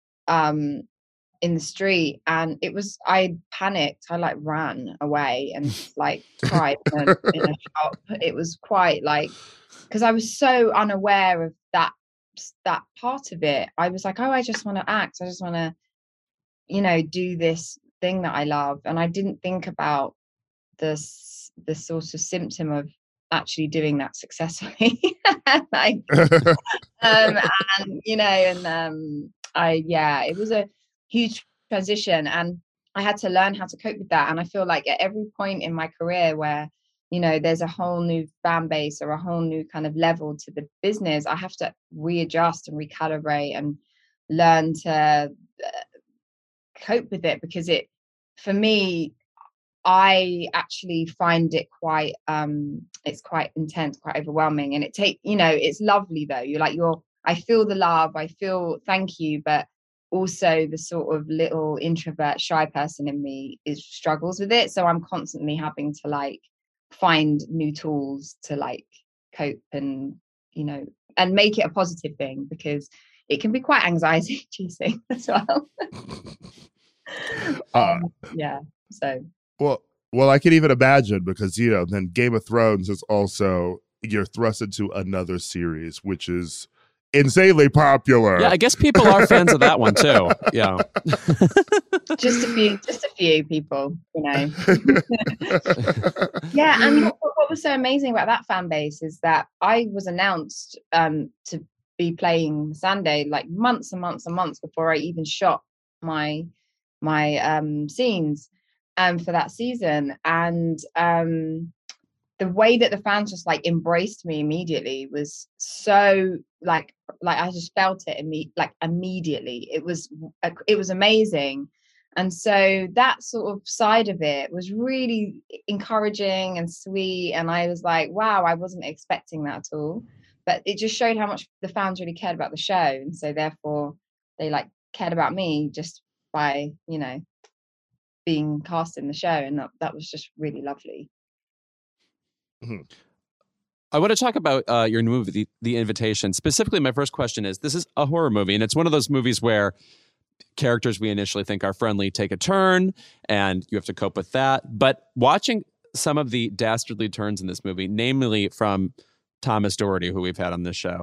in the street, and I panicked. I like ran away and like cried in a shop. It was quite like, because I was so unaware of that part of it. I was like, oh, I just want to act. I just want to, do this thing that I love. And I didn't think about the sort of symptom of actually doing that successfully. Like, it was a huge transition, and I had to learn how to cope with that. And I feel like at every point in my career where there's a whole new fan base or a whole new kind of level to the business, I have to readjust and recalibrate and learn to cope with it, because for me, I actually find it quite it's quite intense, quite overwhelming. And it's lovely though. I feel the love, I feel thank you, but also the sort of little introvert, shy person in me struggles with it. So I'm constantly having to like find new tools to like cope and and make it a positive thing, because it can be quite anxiety inducing as well. So well, I can even imagine, because then Game of Thrones is also, you're thrust into another series which is insanely popular. Yeah, I guess people are fans of that one too. Yeah. just a few people, Yeah, and what was so amazing about that fan base is that I was announced to be playing Missandei like months and months and months before I even shot my scenes for that season. And the way that the fans just like embraced me immediately was so like I just felt it immediately. It was amazing. And so that sort of side of it was really encouraging and sweet. And I was like, wow, I wasn't expecting that at all. But it just showed how much the fans really cared about the show. And so therefore they like cared about me just by, being cast in the show. And that was just really lovely. Mm-hmm. I want to talk about your new movie, The Invitation. Specifically, my first question is, this is a horror movie, and it's one of those movies where characters we initially think are friendly take a turn, and you have to cope with that. But watching some of the dastardly turns in this movie, namely from Thomas Doherty, who we've had on this show,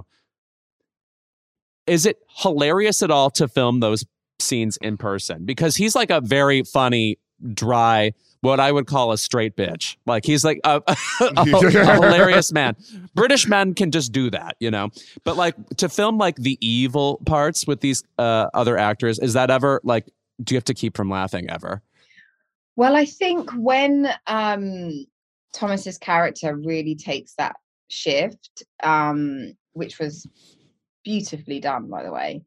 is it hilarious at all to film those scenes in person? Because he's like a very funny, dry, what I would call a straight bitch. Like he's like a hilarious man. British men can just do that, But like to film like the evil parts with these other actors, is that ever like, do you have to keep from laughing ever? Well, I think when Thomas's character really takes that shift, which was beautifully done, by the way,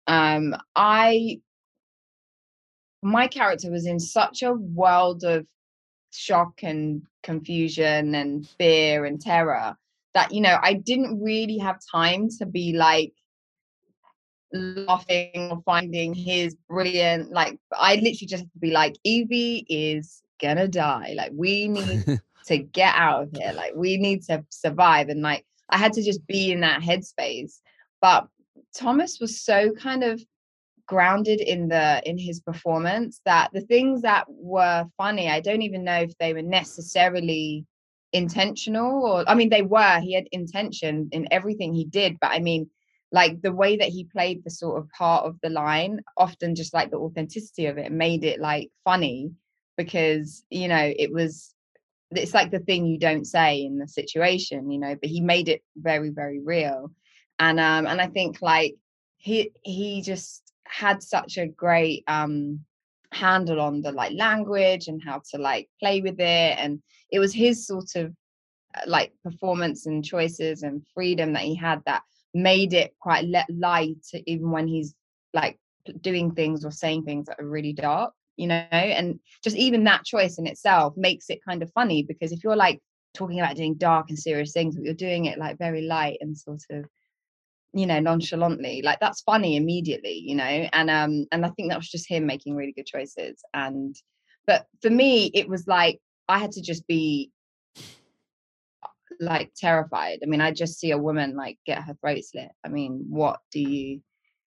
my character was in such a world of shock and confusion and fear and terror that, I didn't really have time to be like laughing or finding his brilliant, like I literally just have to be like, Evie is gonna die. Like we need to get out of here. Like, we need to survive. And like, I had to just be in that headspace. But Thomas was so kind of grounded in his performance that the things that were funny, I don't even know if they were necessarily intentional, or I mean, they were. He had intention in everything he did, but I mean, like, the way that he played the sort of part of the line, often just like the authenticity of it made it like funny, because it's like the thing you don't say in the situation, but he made it very, very real. And I think like he just had such a great handle on the like language and how to like play with it. And it was his sort of like performance and choices and freedom that he had that made it quite light, even when he's like doing things or saying things that are really dark, and just even that choice in itself makes it kind of funny, because if you're like talking about doing dark and serious things, but you're doing it like very light and sort of nonchalantly, like, that's funny immediately, and I think that was just him making really good choices. But for me, it was like I had to just be like terrified. I mean, I just see a woman like get her throat slit. I mean, what do you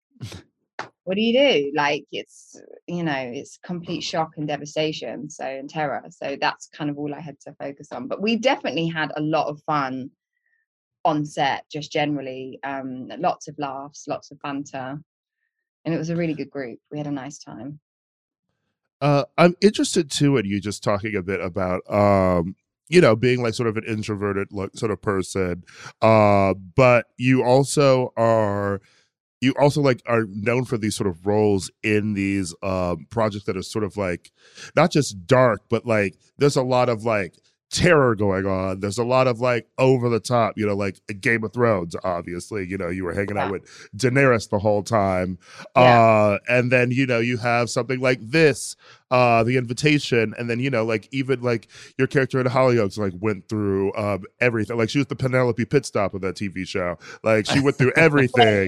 do? Like, it's complete shock and devastation, and terror. So that's kind of all I had to focus on. But we definitely had a lot of fun on set, just generally. Lots of laughs, lots of banter, and it was a really good group. We had a nice time. I'm interested too in you just talking a bit about being like sort of an introverted sort of person, but you also are known for these sort of roles in these projects that are sort of like not just dark, but like there's a lot of like terror going on. There's a lot of like over the top, like Game of Thrones, obviously, you were hanging out with Daenerys the whole time. And then, you have something like this, The Invitation. And then, like even like your character in Hollyoaks like went through everything. Like she was the Penelope Pitstop of that TV show. Like she went through everything.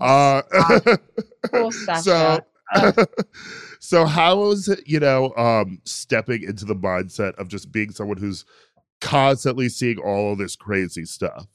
Poor Sasha. So how is it, stepping into the mindset of just being someone who's constantly seeing all of this crazy stuff?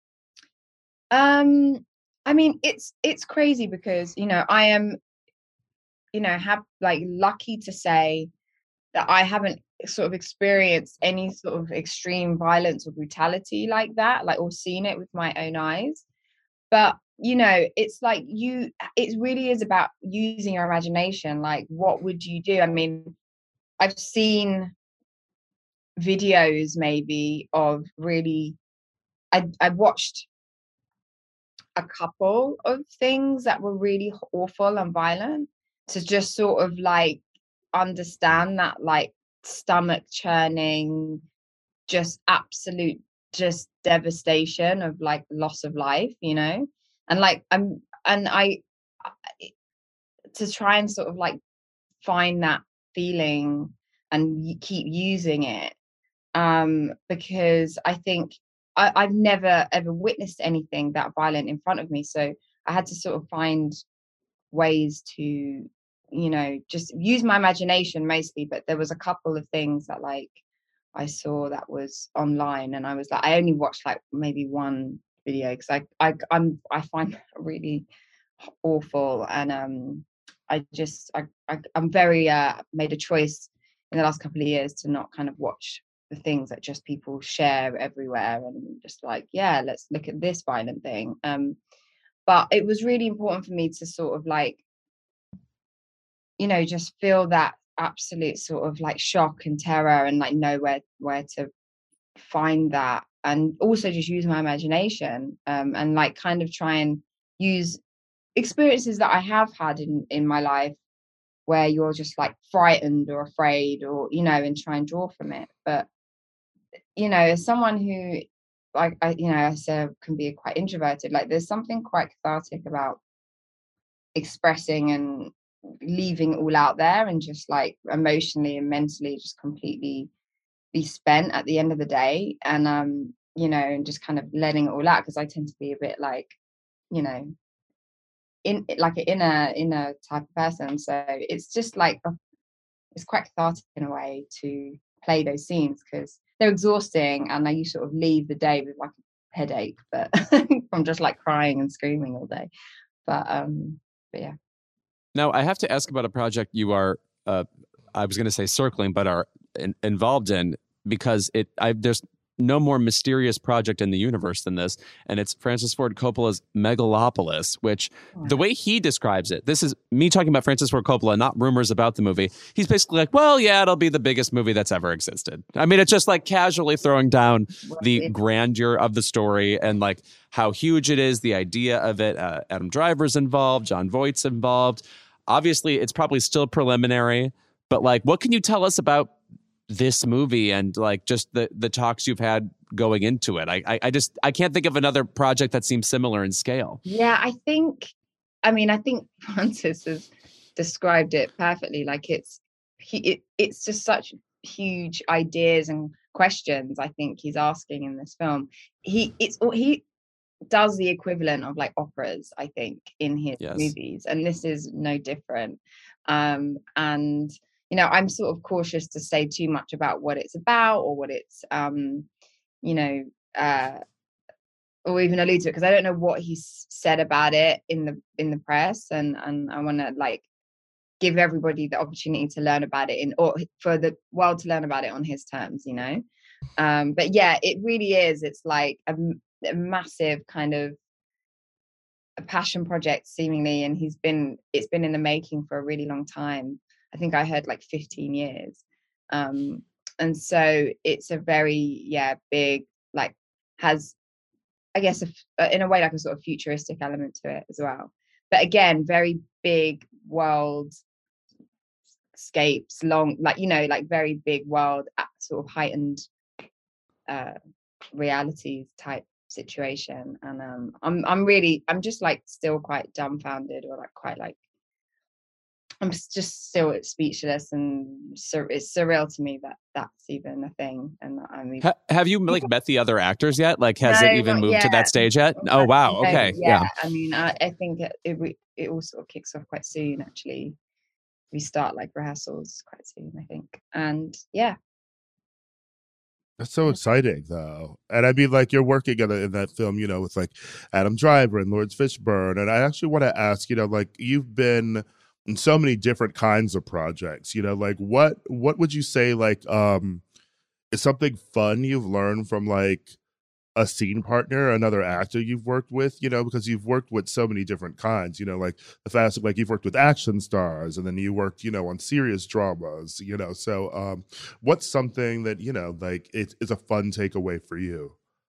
I mean, it's crazy because, I am, have like lucky to say that I haven't sort of experienced any sort of extreme violence or brutality like that, like, or seen it with my own eyes. But it's like it really is about using your imagination. Like, what would you do? I mean, I've seen videos maybe of really, I watched a couple of things that were really awful and violent, to just sort of like understand that, like, stomach churning, just absolute, just devastation of like loss of life, and like I to try and sort of like find that feeling and keep using it, because I think I've never ever witnessed anything that violent in front of me, so I had to sort of find ways to just use my imagination mostly. But there was a couple of things that like I saw that was online, and I was like, I only watched like maybe one video, because I find that really awful. And I'm very made a choice in the last couple of years to not kind of watch the things that just people share everywhere, and just like, yeah, let's look at this violent thing. But it was really important for me to sort of like, just feel that absolute sort of like shock and terror, and like know where to find that, and also just use my imagination, and like kind of try and use experiences that I have had in my life, where you're just like frightened or afraid, or and try and draw from it. But as someone who, like, I said, can be quite introverted, like there's something quite cathartic about expressing and leaving it all out there, and just like emotionally and mentally just completely be spent at the end of the day. And and just kind of letting it all out, because I tend to be a bit like, in like an inner type of person. So it's just like it's quite cathartic in a way to play those scenes, because they're exhausting, and you sort of leave the day with like a headache, but from just like crying and screaming all day. But yeah. Now, I have to ask about a project you are, I was going to say circling, but are involved in, because there's no more mysterious project in the universe than this. And it's Francis Ford Coppola's Megalopolis, which the way he describes it, this is me talking about Francis Ford Coppola, not rumors about the movie. He's basically like, well, yeah, it'll be the biggest movie that's ever existed. I mean, it's just like casually throwing down the grandeur of the story and like how huge it is, the idea of it. Adam Driver's involved, Jon Voight's involved. Obviously, it's probably still preliminary, but like, what can you tell us about this movie and like just the talks you've had going into it? I can't think of another project that seems similar in scale. Yeah, I think Francis has described it perfectly. Like it's just such huge ideas and questions I think he's asking in this film. He does the equivalent of like operas, I think, in his movies, and this is no different. And you know, I'm sort of cautious to say too much about what it's about or what it's you know, or even allude to it, because I don't know what he's said about it in the press, and I want to like give everybody the opportunity to learn about it or for the world to learn about it on his terms, you know. But yeah, it really is. It's like a massive kind of a passion project seemingly, and it's been in the making for a really long time. I think I heard like 15 years. And so it's a very big, like, has, I guess, in a way like a sort of futuristic element to it as well. But again, very big world scapes, long, like, you know, like very big world, sort of heightened realities type situation. And I'm just like still quite dumbfounded, or like quite like, I'm just still speechless, and it's surreal to me that that's even a thing. And I mean, have you like met the other actors yet? Like, has it even moved to that stage yet? Oh wow, okay, yeah. I mean, I think it all sort of kicks off quite soon. Actually, we start like rehearsals quite soon, I think, and yeah. That's so exciting, though. And I mean, like, you're working in that film, you know, with like Adam Driver and Lawrence Fishburne. And I actually want to ask, you know, like, you've been in so many different kinds of projects, you know, like what would you say, like, is something fun you've learned from like a scene partner, another actor you've worked with, you know, because you've worked with so many different kinds, you know, like the fact like you've worked with action stars, and then you worked, you know, on serious dramas, you know. So what's something that, you know, like it's a fun takeaway for you?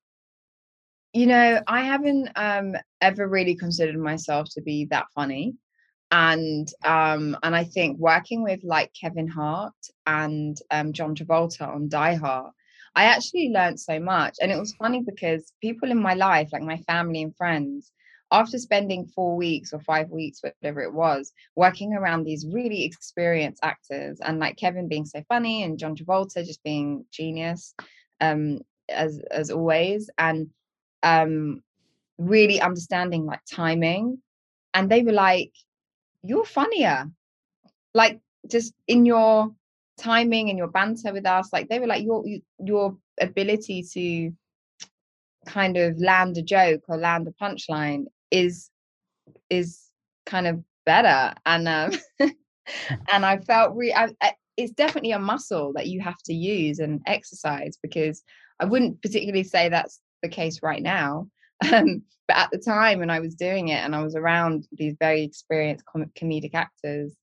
You know, I haven't ever really considered myself to be that funny. And I think working with like Kevin Hart and John Travolta on Die Hard, I actually learned so much. And it was funny because people in my life, like my family and friends, after spending 4 weeks or 5 weeks, whatever it was, working around these really experienced actors, and like Kevin being so funny and John Travolta just being genius, as always, and really understanding like timing. And they were like, "You're funnier, like just in your timing and your banter with us." Like they were like, your ability to kind of land a joke or land a punchline is kind of better. And and I felt it's definitely a muscle that you have to use and exercise, because I wouldn't particularly say that's the case right now. But at the time when I was doing it and I was around these very experienced comedic actors,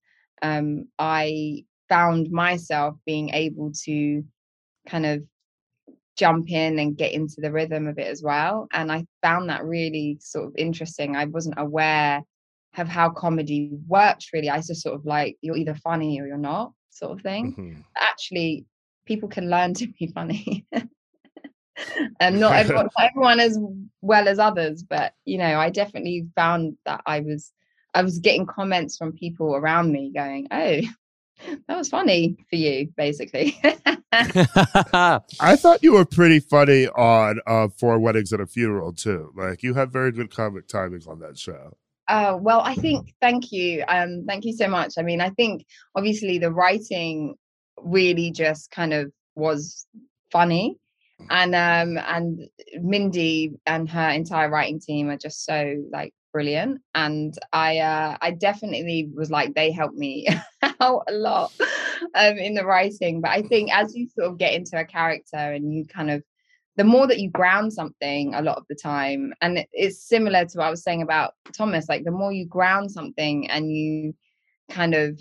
I found myself being able to kind of jump in and get into the rhythm of it as well. And I found that really sort of interesting. I wasn't aware of how comedy works really. I just sort of like, you're either funny or you're not, sort of thing. Mm-hmm. Actually, people can learn to be funny. And not everyone as well as others, but you know, I definitely found that I was getting comments from people around me going, "Oh, that was funny for you," basically. I thought you were pretty funny on Four Weddings and a Funeral too. Like you have very good comic timing on that show. Well, I think, thank you so much. I mean, I think obviously the writing really just kind of was funny. And Mindy and her entire writing team are just so like brilliant. And I definitely was like, they helped me out a lot in the writing. But I think as you sort of get into a character and you kind of, the more that you ground something a lot of the time, and it's similar to what I was saying about Thomas, like the more you ground something and you kind of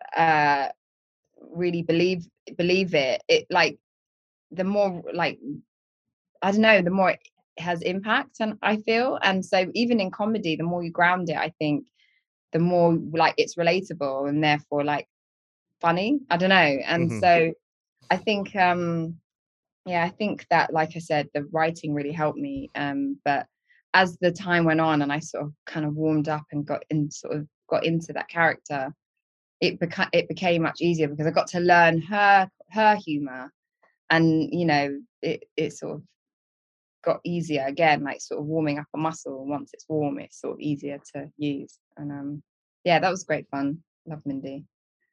really believe it like the more like, I don't know, the more it has impact, and I feel. And so even in comedy, the more you ground it, I think the more like it's relatable and therefore like funny. I don't know. And so I think I think that, like I said, the writing really helped me. But as the time went on and I sort of kind of warmed up and got into that character, it became much easier because I got to learn her humor. And, you know, it sort of got easier again, like sort of warming up a muscle. Once it's warm, it's sort of easier to use. And that was great fun. Love Mindy.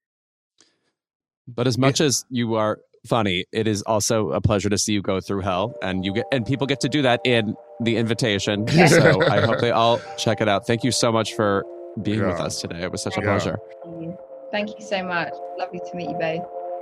But as much as you are funny, it is also a pleasure to see you go through hell, and people get to do that in The Invitation. So I hope they all check it out. Thank you so much for being with us today. It was such a pleasure. Thank you so much. Lovely to meet you both.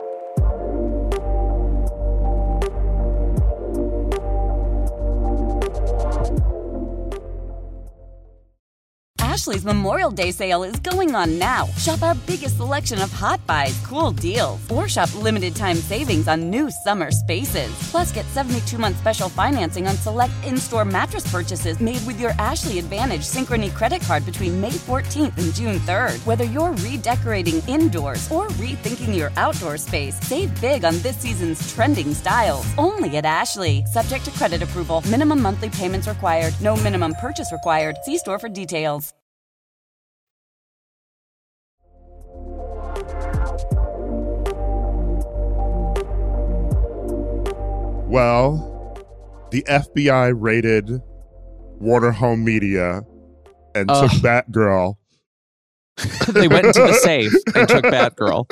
Ashley's Memorial Day sale is going on now. Shop our biggest selection of hot buys, cool deals, or shop limited time savings on new summer spaces. Plus, get 72-month special financing on select in-store mattress purchases made with your Ashley Advantage Synchrony credit card between May 14th and June 3rd. Whether you're redecorating indoors or rethinking your outdoor space, save big on this season's trending styles. Only at Ashley. Subject to credit approval. Minimum monthly payments required. No minimum purchase required. See store for details. Well, the FBI raided Warner Home Media and took Batgirl. They went into the safe and took Batgirl.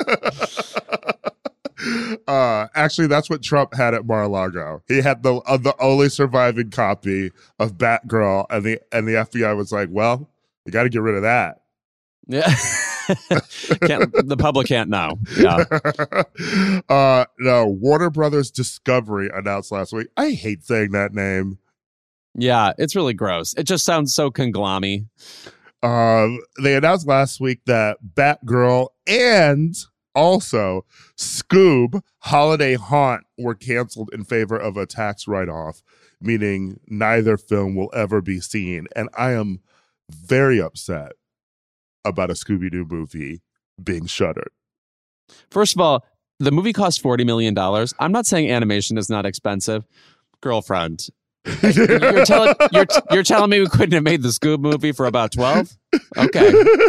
Actually, that's what Trump had at Mar-a-Lago. He had the only surviving copy of Batgirl, and the FBI was like, "Well, you got to get rid of that." Yeah. The public can't know. Yeah. No, Warner Brothers Discovery announced last week. I hate saying that name. Yeah, it's really gross. It just sounds so conglomy. They announced last week that Batgirl and also Scoob Holiday Haunt were canceled in favor of a tax write-off, meaning neither film will ever be seen. And I am very upset about a Scooby-Doo movie being shuttered. First of all, the movie cost $40 million. I'm not saying animation is not expensive. Girlfriend, you're telling me we couldn't have made the Scoob movie for about 12? Okay.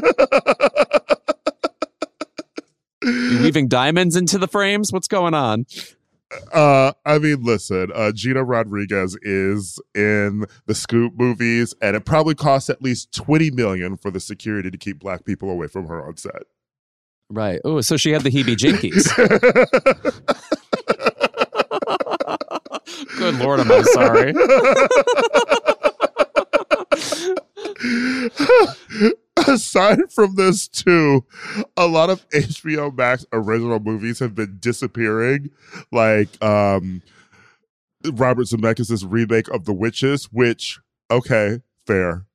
You weaving diamonds into the frames? What's going on? I mean, listen, Gina Rodriguez is in the Scoop movies, and it probably costs at least $20 million for the security to keep black people away from her on set. Right. Oh, so she had the heebie-jinkies. Good Lord, am I sorry. Aside from this, too, a lot of HBO Max original movies have been disappearing, like Robert Zemeckis' remake of The Witches, which, okay, fair.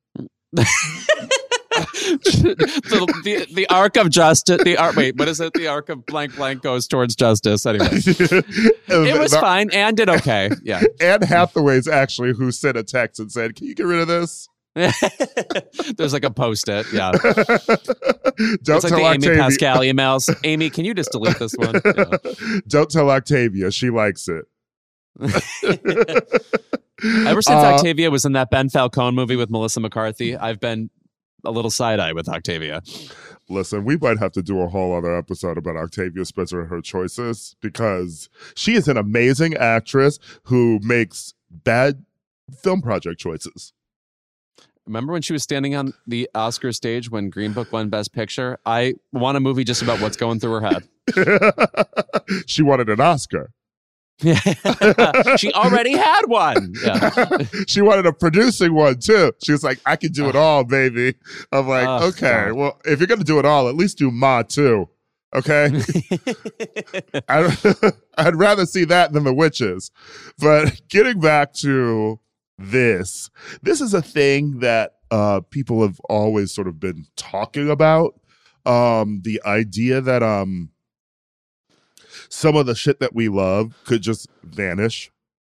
the arc of justice, what is it? The arc of blank blank goes towards justice. Anyway, it was fine and did okay. Yeah. Anne Hathaway's actually who sent a text and said, "Can you get rid of this?" There's like a post-it. Yeah. Don't it's like the Amy Pascal emails. Amy, can you just delete this one? Yeah. Don't tell Octavia. She likes it. Ever since Octavia was in that Ben Falcone movie with Melissa McCarthy, I've been a little side-eye with Octavia. Listen, we might have to do a whole other episode about Octavia Spencer and her choices, because she is an amazing actress who makes bad film project choices. Remember when she was standing on the Oscar stage when Green Book won Best Picture? I want a movie just about what's going through her head. She wanted an Oscar. She already had one. Yeah. She wanted a producing one too. She was like, I can do it all, baby. I'm like, okay, God. well, if you're going to do it all, at least do Ma too. Okay. I'd rather see that than the witches. But getting back to this is a thing that people have always sort of been talking about. The idea that some of the shit that we love could just vanish,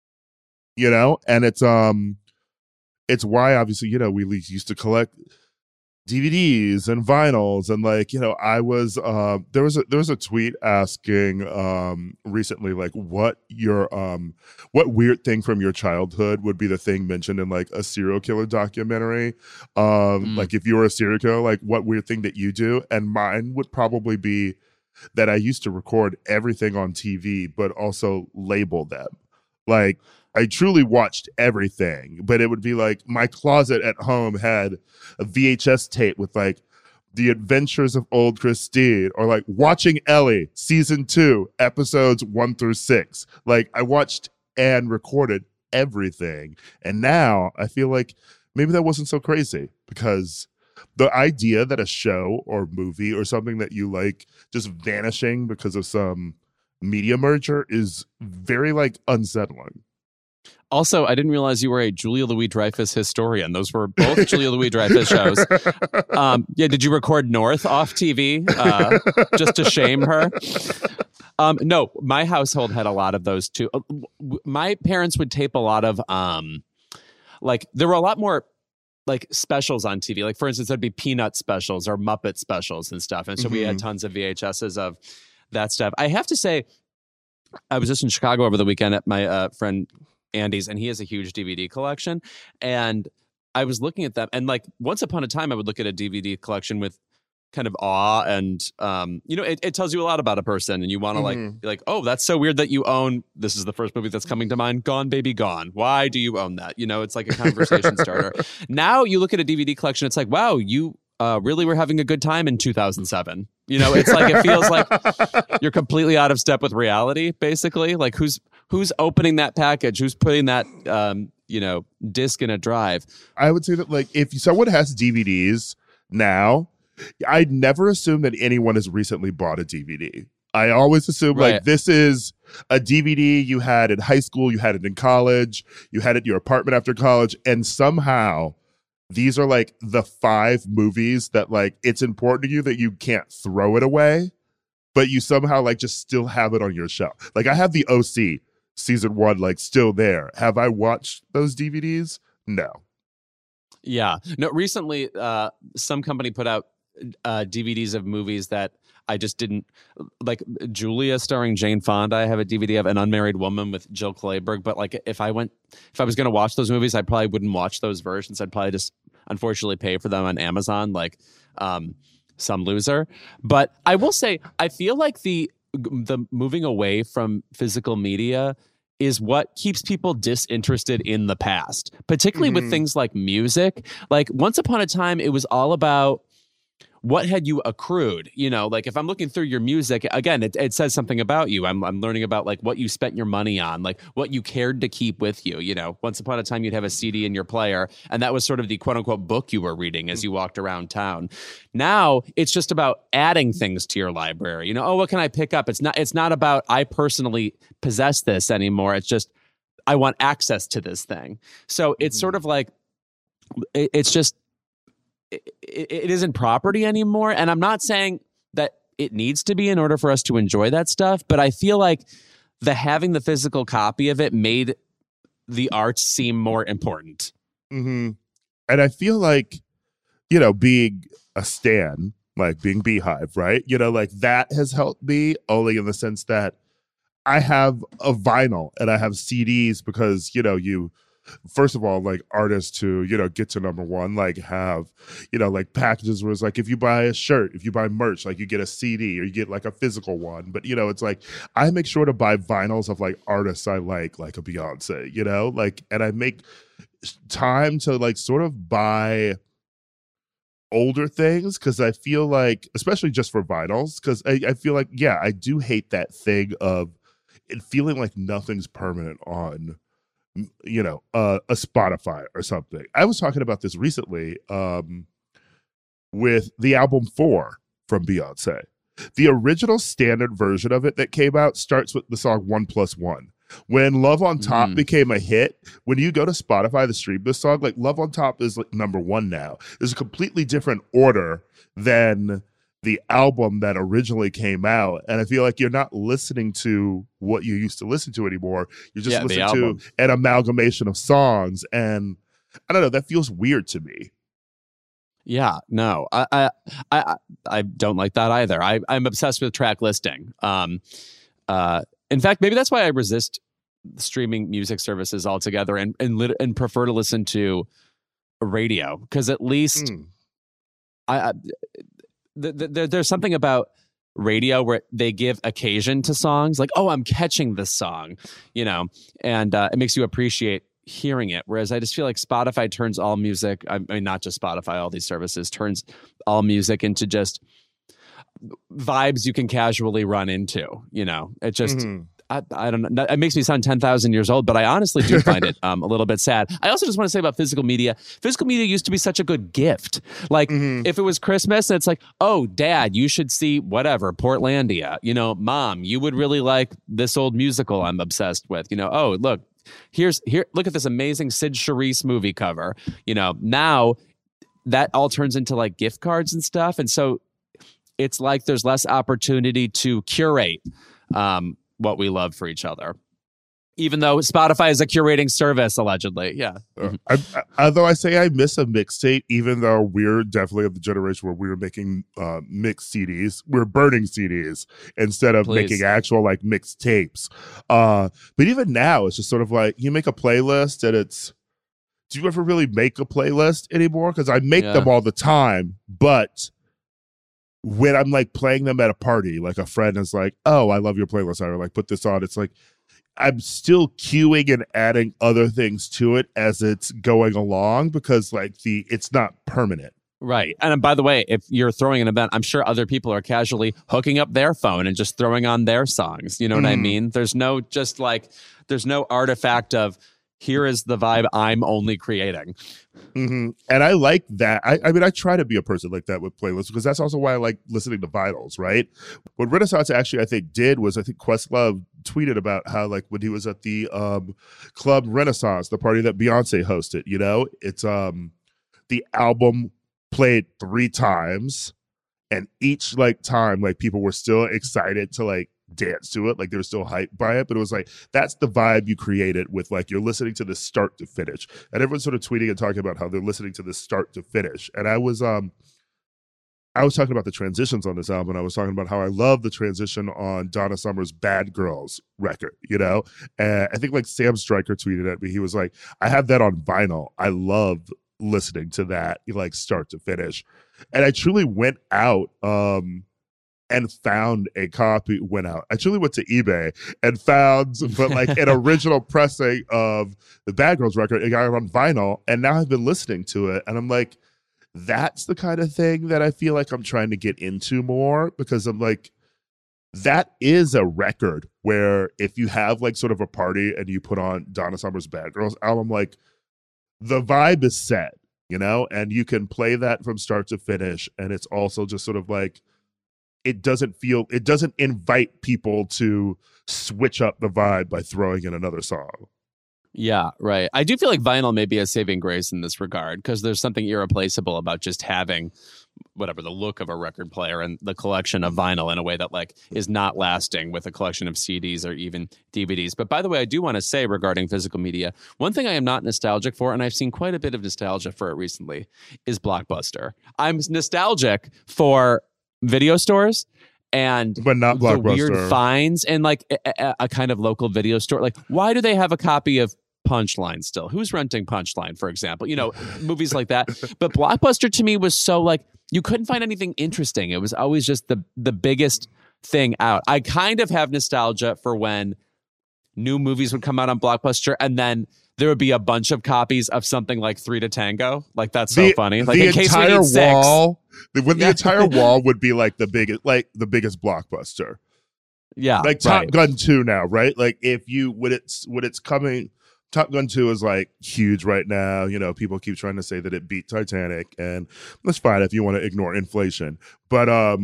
and it's why obviously, we used to collect DVDs and vinyls, and I was there was a tweet asking recently what weird thing from your childhood would be the thing mentioned in a serial killer documentary, if you were a serial killer, what weird thing that you do. And mine would probably be that I used to record everything on TV but also label them. I truly watched everything, but it would be my closet at home had a VHS tape with The Adventures of Old Christine, or Watching Ellie season 2 episodes 1 through 6. I watched and recorded everything. And now I feel like maybe that wasn't so crazy, because the idea that a show or movie or something that you like just vanishing because of some media merger is very unsettling. Also, I didn't realize you were a Julia Louis-Dreyfus historian. Those were both Julia Louis-Dreyfus shows. Did you record North off TV just to shame her? No, my household had a lot of those too. My parents would tape a lot of, there were a lot more specials on TV. For instance, there'd be Peanut specials or Muppet specials and stuff. And so we had tons of VHSs of that stuff. I have to say, I was just in Chicago over the weekend at my friend Andy's, and he has a huge DVD collection. And I was looking at them, and once upon a time, I would look at a DVD collection with kind of awe, and it tells you a lot about a person, and you want to be like, oh, that's so weird that you own. This is the first movie that's coming to mind. Gone Baby Gone. Why do you own that? It's like a conversation starter. Now you look at a DVD collection, it's like, wow, you really were having a good time in 2007. It's it feels like you're completely out of step with reality, basically. Who's opening that package? Who's putting that, disc in a drive? I would say that, if someone has DVDs now, I'd never assume that anyone has recently bought a DVD. I always assume, this is a DVD you had in high school, you had it in college, you had it in your apartment after college, and somehow these are the 5 movies that it's important to you that you can't throw it away, but you somehow just still have it on your shelf. I have the OC season 1 still there. Have I watched those DVDs? No. Yeah. No, recently some company put out DVDs of movies that I just didn't Julia starring Jane Fonda. I have a DVD of An Unmarried Woman with Jill Clayburgh. But if I was going to watch those movies, I probably wouldn't watch those versions. I'd probably just unfortunately pay for them on Amazon, some loser. But I will say, I feel like the moving away from physical media is what keeps people disinterested in the past, particularly with things like music. Once upon a time, it was all about what had you accrued? If I'm looking through your music, again, it says something about you. I'm learning about what you spent your money on, what you cared to keep with you. Once upon a time, you'd have a CD in your player, and that was sort of the quote unquote book you were reading as you walked around town. Now it's just about adding things to your library. What can I pick up? It's not about I personally possess this anymore. It's just I want access to this thing. So it's sort of it's just. It isn't property anymore. And I'm not saying that it needs to be in order for us to enjoy that stuff, but I feel like having the physical copy of it made the art seem more important. And I feel being a stan, being Beehive, right? That has helped me only in the sense that I have a vinyl and I have CDs because, first of all, artists who, get to number one, have, packages where it's if you buy a shirt, if you buy merch, you get a CD or you get a physical one. But, it's I make sure to buy vinyls of artists I like a Beyonce, and I make time to sort of buy older things because I feel especially just for vinyls, because I feel I do hate that thing of and feeling like nothing's permanent on, a Spotify or something. I was talking about this recently with the album 4 from Beyonce. The original standard version of it that came out starts with the song 1+1. When Love on Top became a hit, when you go to Spotify to stream this song, like Love on Top is like number 1 now. There's a completely different order than the album that originally came out. And I feel like you're not listening to what you used to listen to anymore. You're just listening to an amalgamation of songs. And I don't know, that feels weird to me. Yeah, no, I don't like that either. I'm obsessed with track listing. In fact, maybe that's why I resist streaming music services altogether and prefer to listen to radio, because at least there's something about radio where they give occasion to songs, like, oh, I'm catching this song, and it makes you appreciate hearing it. Whereas I just feel like Spotify turns all music, I mean, not just Spotify, all these services turns all music into just vibes you can casually run into. It just I don't know, it makes me sound 10,000 years old, but I honestly do find it a little bit sad. I also just want to say about physical media used to be such a good gift. Like if it was Christmas and it's like, oh, Dad, you should see whatever, Portlandia, Mom, you would really like this old musical I'm obsessed with, oh, look at this amazing Sid Charisse movie cover. Now that all turns into like gift cards and stuff. And so it's like there's less opportunity to curate what we love for each other, even though Spotify is a curating service, allegedly. Yeah. Although I say I miss a mixtape, even though we're definitely of the generation where we were making mixed CDs. We're burning CDs instead of making actual like mixed tapes. But even now, it's just sort of like you make a playlist and do you ever really make a playlist anymore? Because I make them all the time, but when I'm like playing them at a party, like a friend is like, oh, I love your playlist, I like put this on. It's like I'm still queuing and adding other things to it as it's going along, because like it's not permanent. Right. And by the way, if you're throwing an event, I'm sure other people are casually hooking up their phone and just throwing on their songs. You know what I mean? There's no artifact of here is the vibe I'm only creating. And I like that. I mean, I try to be a person like that with playlists, because that's also why I like listening to vinyls, right? What Renaissance actually, I think, did was, I think Questlove tweeted about how, like, when he was at the Club Renaissance, the party that Beyonce hosted, it's the album played 3 times, and each like time, like, people were still excited to like dance to it, like they were still hyped by it, but it was like that's the vibe you created with like you're listening to this start to finish, and everyone's sort of tweeting and talking about how they're listening to this start to finish. And I was talking about the transitions on this album. I was talking about how I love the transition on Donna Summer's Bad Girls record, and I think like Sam Stryker tweeted at me, he was like, I have that on vinyl, I love listening to that like start to finish. And I truly went out and found a copy, I truly went to eBay and found but like an original pressing of the Bad Girls record. It got it on vinyl, and now I've been listening to it, and I'm like, that's the kind of thing that I feel like I'm trying to get into more, because I'm like, that is a record where if you have like sort of a party and you put on Donna Summer's Bad Girls album, like the vibe is set, and you can play that from start to finish, and it's also just sort of like, it doesn't invite people to switch up the vibe by throwing in another song. Yeah, right. I do feel like vinyl may be a saving grace in this regard, because there's something irreplaceable about just having whatever the look of a record player and the collection of vinyl in a way that like is not lasting with a collection of CDs or even DVDs. But by the way, I do want to say regarding physical media, one thing I am not nostalgic for, and I've seen quite a bit of nostalgia for it recently, is Blockbuster. I'm nostalgic for video stores but not the weird finds and like a kind of local video store. Like, why do they have a copy of Punchline still? Who's renting Punchline, for example? Movies like that. But Blockbuster to me was so like, you couldn't find anything interesting. It was always just the biggest thing out. I kind of have nostalgia for when new movies would come out on Blockbuster and then there would be a bunch of copies of something like 3 to Tango. Like, that's so funny. Like, the in case entire we need wall, the entire wall would be like the biggest Blockbuster. Yeah, like Top right. Gun 2 now, right? Like if you when it's coming, Top Gun 2 is like huge right now. You know, people keep trying to say that it beat Titanic, and that's fine if you want to ignore inflation. But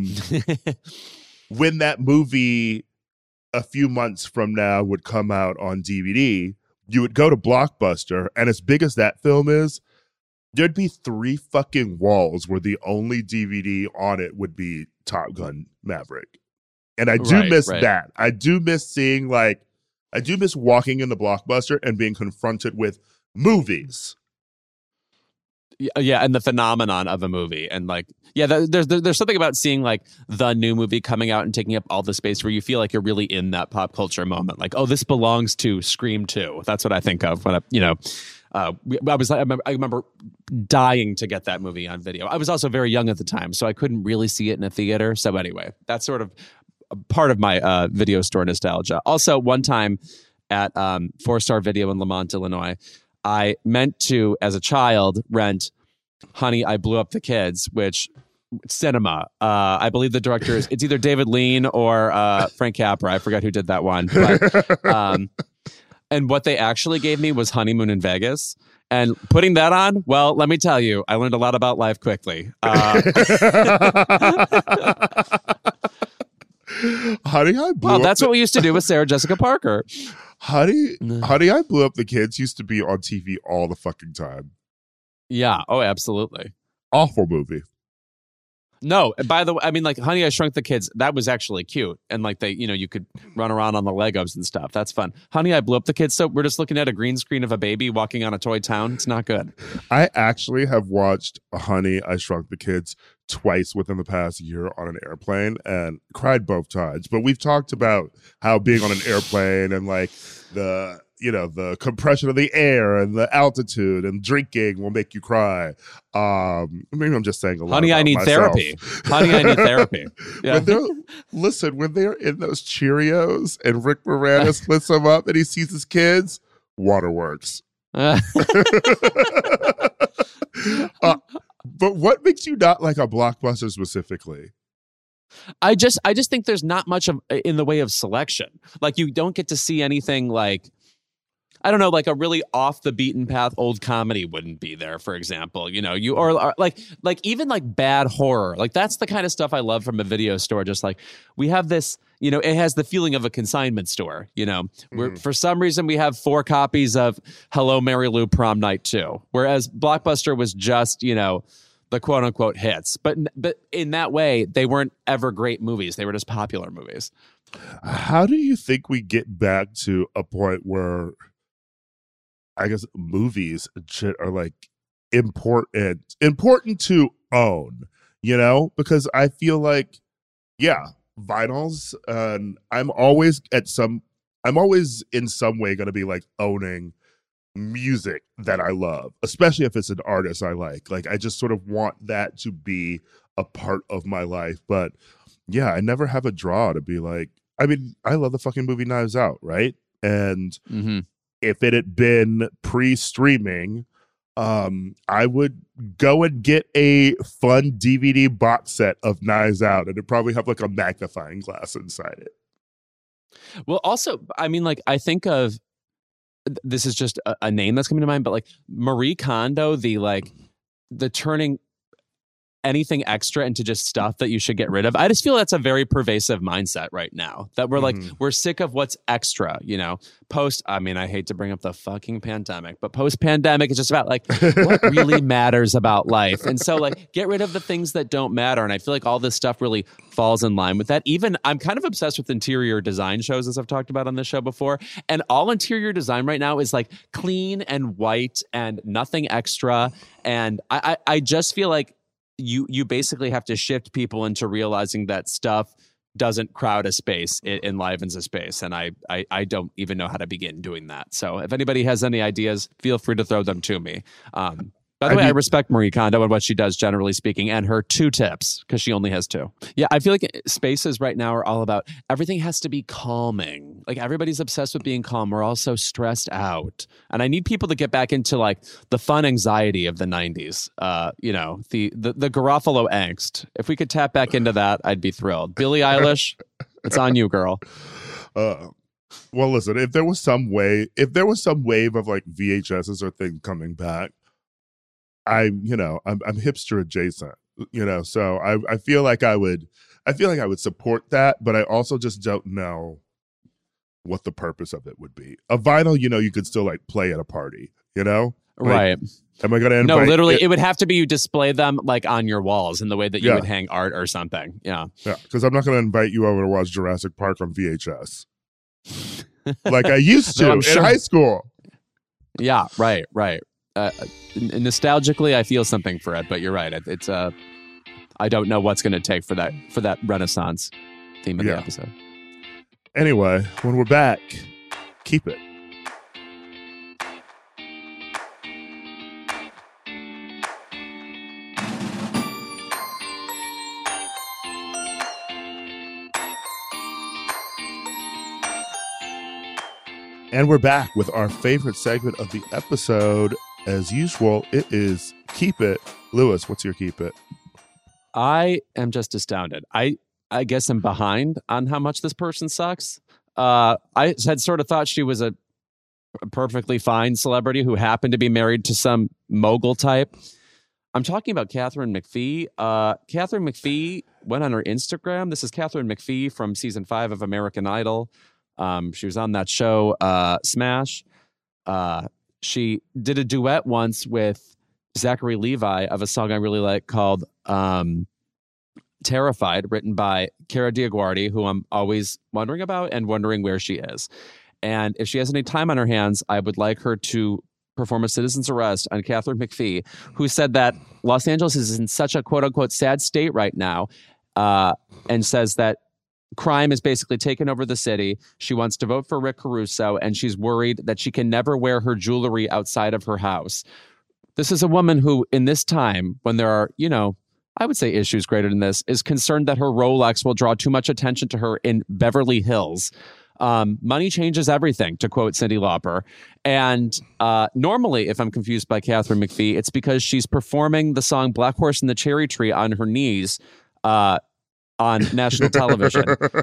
when that movie a few months from now would come out on DVD, you would go to Blockbuster, and as big as that film is, there'd be 3 fucking walls where the only DVD on it would be Top Gun Maverick. And I do miss that. I do miss seeing I do miss walking into Blockbuster and being confronted with movies. Yeah, and the phenomenon of a movie, and there's something about seeing like the new movie coming out and taking up all the space where you feel like you're really in that pop culture moment. Like, oh, this belongs to Scream 2. That's what I think of when I remember dying to get that movie on video. I was also very young at the time, so I couldn't really see it in a theater. So anyway, that's sort of part of my video store nostalgia. Also, one time at 4-Star Video in Lamont, Illinois, I meant to, as a child, rent Honey, I Blew Up the Kids, which cinema. I believe the director it's either David Lean or Frank Capra. I forgot who did that one. But, and what they actually gave me was Honeymoon in Vegas. And putting that on, well, let me tell you, I learned a lot about life quickly. Honey, I Blew Up that's what we used to do with Sarah Jessica Parker. Honey, I Blew Up the Kids used to be on TV all the fucking time. Yeah. Oh, absolutely. Awful movie. No, by the way, I mean, like, Honey, I Shrunk the Kids, that was actually cute. And like you could run around on the Legos and stuff. That's fun. Honey, I Blew Up the Kids. So we're just looking at a green screen of a baby walking on a toy town. It's not good. I actually have watched Honey, I Shrunk the Kids twice within the past year on an airplane and cried both times. But we've talked about how being on an airplane and like the compression of the air and the altitude and drinking will make you cry. Maybe I'm just saying a lot. Honey, I need therapy. Honey, I need therapy. Yeah. When they're in those Cheerios and Rick Moranis splits them up and he sees his kids, Waterworks. But what makes you not like a Blockbuster specifically? I just think there's not much in the way of selection. Like, you don't get to see anything like, I don't know, like a really off the beaten path old comedy wouldn't be there, for example. Or like even like bad horror. Like, that's the kind of stuff I love from a video store. Just like, we have this, it has the feeling of a consignment store. Where for some reason we have 4 copies of Hello, Mary Lou Prom Night 2, whereas Blockbuster was just the quote unquote hits. But in that way, they weren't ever great movies. They were just popular movies. How do you think we get back to a point where, I guess, movies and shit are like important to own, because I feel like, yeah, vinyls, and I'm always in some way going to be like owning music that I love, especially if it's an artist I like. Like, I just sort of want that to be a part of my life. But yeah, I never have a draw to be like, I mean, I love the fucking movie Knives Out, right? And if it had been pre-streaming, I would go and get a fun DVD box set of Knives Out, and it'd probably have like a magnifying glass inside it. Well, also, I mean, like, I think of, this is just a name that's coming to mind, but like Marie Kondo, the turning anything extra into just stuff that you should get rid of. I just feel that's a very pervasive mindset right now, that we're like, we're sick of what's extra, I hate to bring up the fucking pandemic, but post-pandemic, it's just about like what really matters about life. And so like, get rid of the things that don't matter. And I feel like all this stuff really falls in line with that. Even I'm kind of obsessed with interior design shows, as I've talked about on this show before. And all interior design right now is like clean and white and nothing extra. And I just feel like you basically have to shift people into realizing that stuff doesn't crowd a space, it enlivens a space. And I don't even know how to begin doing that. So if anybody has any ideas, feel free to throw them to me. By the way, I respect Marie Kondo and what she does, generally speaking, and her 2 tips, because she only has 2. Yeah, I feel like spaces right now are all about, everything has to be calming. Like, everybody's obsessed with being calm. We're all so stressed out. And I need people to get back into like the fun anxiety of the 90s. The Garofalo angst. If we could tap back into that, I'd be thrilled. Billie Eilish, It's on you, girl. Well, listen, if there was some wave of like VHSs or things coming back, I'm hipster adjacent, so I feel like I would support that, but I also just don't know what the purpose of it would be. A vinyl, you could still like play at a party, Like, Right. am I going to invite? No, literally, it would have to be you display them like on your walls in the way that you Yeah. would hang art or something. Yeah. Yeah, because I'm not going to invite you over to watch Jurassic Park on VHS like I used to No, I'm in sure. high school. Yeah. Right. Nostalgically, I feel something for it, but you're right. It's I don't know what's going to take for that Renaissance theme of the episode. Anyway, when we're back, keep it. And we're back with our favorite segment of the episode. As usual, it is Keep It. Lewis, what's your Keep It? I am just astounded. I guess I'm behind on how much this person sucks. I had sort of thought she was a perfectly fine celebrity who happened to be married to some mogul type. I'm talking about Katharine McPhee. Katharine McPhee went on her Instagram. This is Katharine McPhee from season 5 of American Idol. She was on that show, Smash. She did a duet once with Zachary Levi of a song I really like called Terrified, written by Cara DioGuardi, who I'm always wondering about and wondering where she is. And if she has any time on her hands, I would like her to perform a citizen's arrest on Katharine McPhee, who said that Los Angeles is in such a quote-unquote sad state right now, and says that crime has basically taken over the city. She wants to vote for Rick Caruso, and she's worried that she can never wear her jewelry outside of her house. This is a woman who, in this time, when there are, I would say issues greater than this, is concerned that her Rolex will draw too much attention to her in Beverly Hills. Money changes everything, to quote Cyndi Lauper. And normally, if I'm confused by Katharine McPhee, it's because she's performing the song Black Horse and the Cherry Tree on her knees on national television.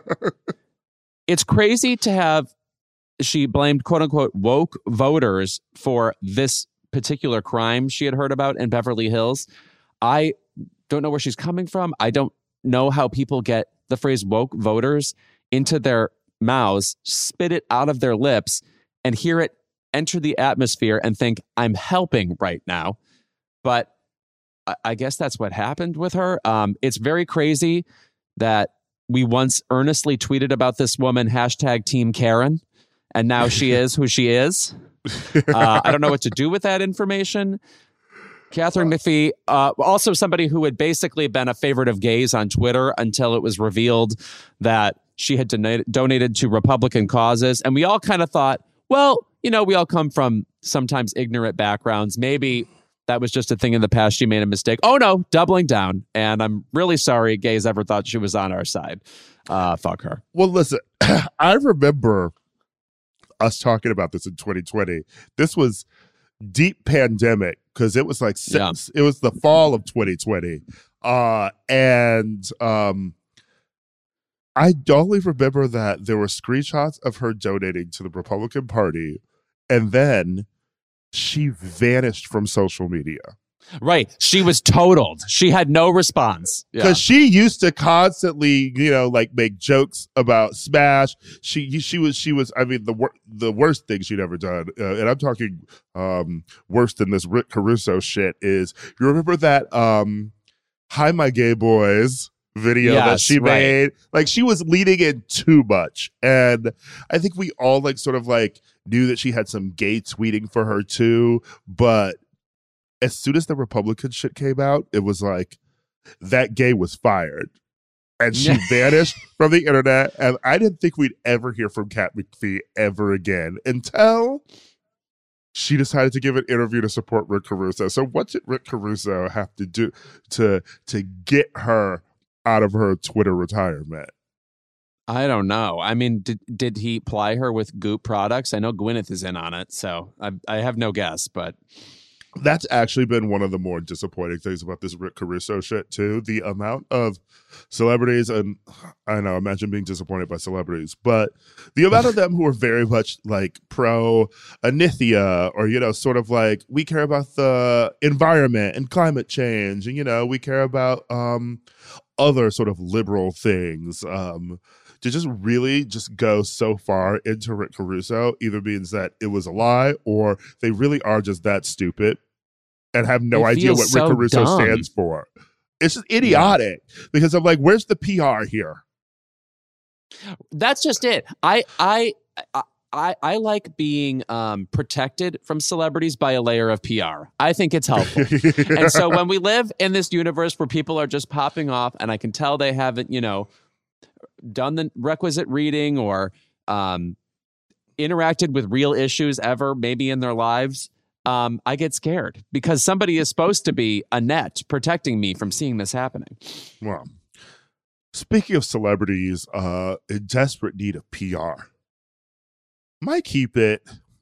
It's crazy to have, she blamed quote unquote woke voters for this particular crime she had heard about in Beverly Hills. I don't know where she's coming from. I don't know how people get the phrase woke voters into their mouths, spit it out of their lips, and hear it enter the atmosphere and think, I'm helping right now. But I guess that's what happened with her. It's very crazy that we once earnestly tweeted about this woman, hashtag Team Karen, and now she is who she is. I don't know what to do with that information. Katharine McPhee, also somebody who had basically been a favorite of gays on Twitter until it was revealed that she had donated to Republican causes. And we all kind of thought, well, we all come from sometimes ignorant backgrounds. Maybe that was just a thing in the past. She made a mistake. Oh, no, doubling down. And I'm really sorry gays ever thought she was on our side. Fuck her. Well, listen, I remember us talking about this in 2020. This was deep pandemic because it was like it was the fall of 2020. And I only remember that there were screenshots of her donating to the Republican Party, and then she vanished from social media. Right. She was totaled. She had no response. Because she used to constantly, make jokes about Smash. She was. I mean, the worst thing she'd ever done, and I'm talking worse than this Rick Caruso shit. Is you remember that "Hi My Gay Boys" video that she made? Like, she was leaning in too much, and I think we all knew that she had some gay tweeting for her too, but as soon as the Republican shit came out, it was like that gay was fired. And she vanished from the internet. And I didn't think we'd ever hear from Kat McPhee ever again until she decided to give an interview to support Rick Caruso. So what did Rick Caruso have to do to get her out of her Twitter retirement? I don't know. I mean, did he ply her with Goop products? I know Gwyneth is in on it, so I have no guess, but That's actually been one of the more disappointing things about this Rick Caruso shit too. The amount of celebrities, and I know, imagine being disappointed by celebrities, but the amount of them who are very much like pro Anithia, or, you know, sort of like, we care about the environment and climate change, and, you know, we care about other sort of liberal things. To just really just go so far into Rick Caruso either means that it was a lie, or they really are just that stupid and have no idea what Rick Caruso stands for. It's just idiotic, because I'm like, where's the PR here? That's just it. I like being protected from celebrities by a layer of PR. I think it's helpful. And so when we live in this universe where people are just popping off, and I can tell they haven't, you know, done the requisite reading or interacted with real issues ever, maybe in their lives, I get scared, because somebody is supposed to be a net protecting me from seeing this happening. Well, speaking of celebrities in desperate need of PR, my keep it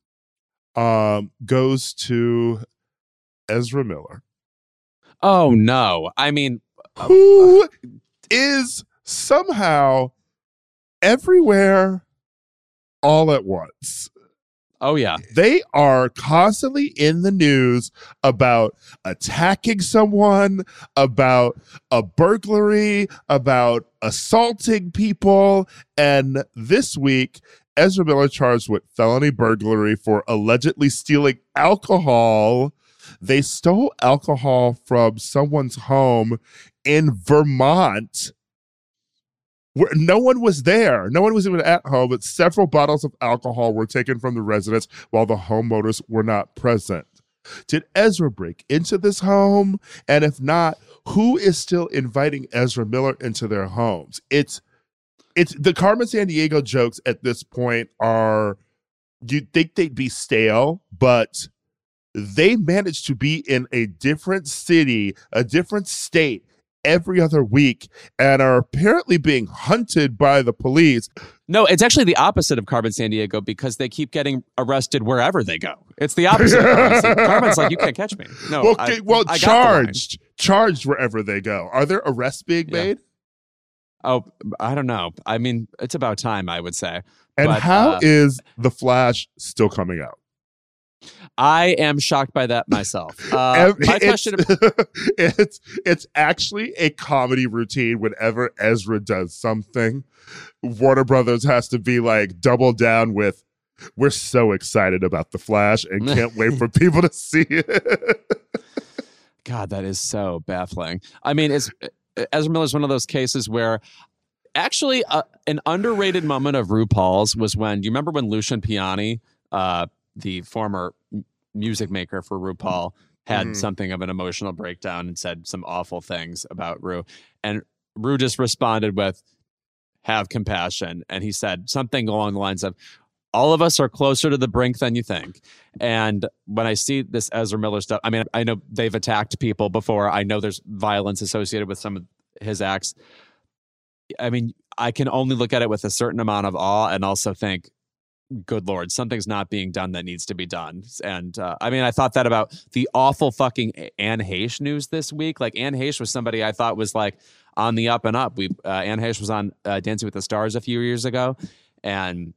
goes to Ezra Miller. Oh, no. I mean, who is somehow everywhere all at once. Oh, yeah. They are constantly in the news about attacking someone, about a burglary, about assaulting people. And this week, Ezra Miller charged with felony burglary for allegedly stealing alcohol. They stole alcohol from someone's home in Vermont, where no one was there. No one was even at home, but several bottles of alcohol were taken from the residence while the homeowners were not present. Did Ezra break into this home? And if not, who is still inviting Ezra Miller into their homes? It's the Carmen Sandiego jokes at this point are, you'd think they'd be stale, but they managed to be in a different city, a different state every other week, and are apparently being hunted by the police. No, it's actually the opposite of Carmen Sandiego, because they keep getting arrested wherever they go. It's the opposite. Carmen's like, you can't catch me. No, I charged wherever they go. Are there arrests being made? Oh, I don't know. I mean, it's about time, I would say. And how is The Flash still coming out? I am shocked by that myself. My question: it's actually a comedy routine. Whenever Ezra does something, Warner Brothers has to be like, double down with, we're so excited about The Flash and can't wait for people to see it. God, that is so baffling. I mean, Ezra Miller is one of those cases where actually an underrated moment of RuPaul's was when, do you remember when Lucian Piani, the former music maker for RuPaul, had something of an emotional breakdown and said some awful things about Ru. And Ru just responded with, have compassion. And he said something along the lines of, all of us are closer to the brink than you think. And when I see this Ezra Miller stuff, I mean, I know they've attacked people before. I know there's violence associated with some of his acts. I mean, I can only look at it with a certain amount of awe and also think, good Lord, something's not being done that needs to be done. And I mean, I thought that about the awful fucking Anne Heche news this week. Like, Anne Heche was somebody I thought was like on the up and up. Anne Heche was on Dancing with the Stars a few years ago, and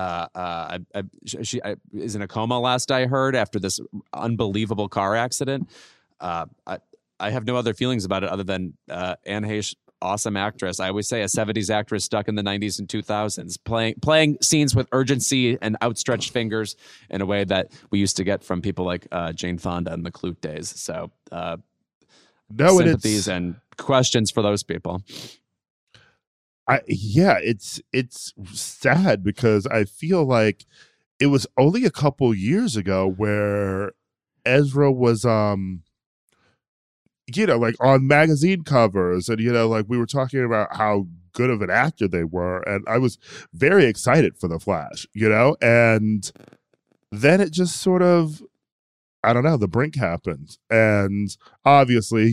she is in a coma last I heard after this unbelievable car accident. I have no other feelings about it other than Anne Heche, awesome actress. I always say a 70s actress stuck in the 90s and 2000s, playing scenes with urgency and outstretched fingers in a way that we used to get from people like Jane Fonda in the Clute days. So sympathies and questions for those people. It's sad, because I feel like it was only a couple years ago where Ezra was like on magazine covers, and like we were talking about how good of an actor they were, and I was very excited for The Flash, and then it just sort of, I don't know, the brink happened, and obviously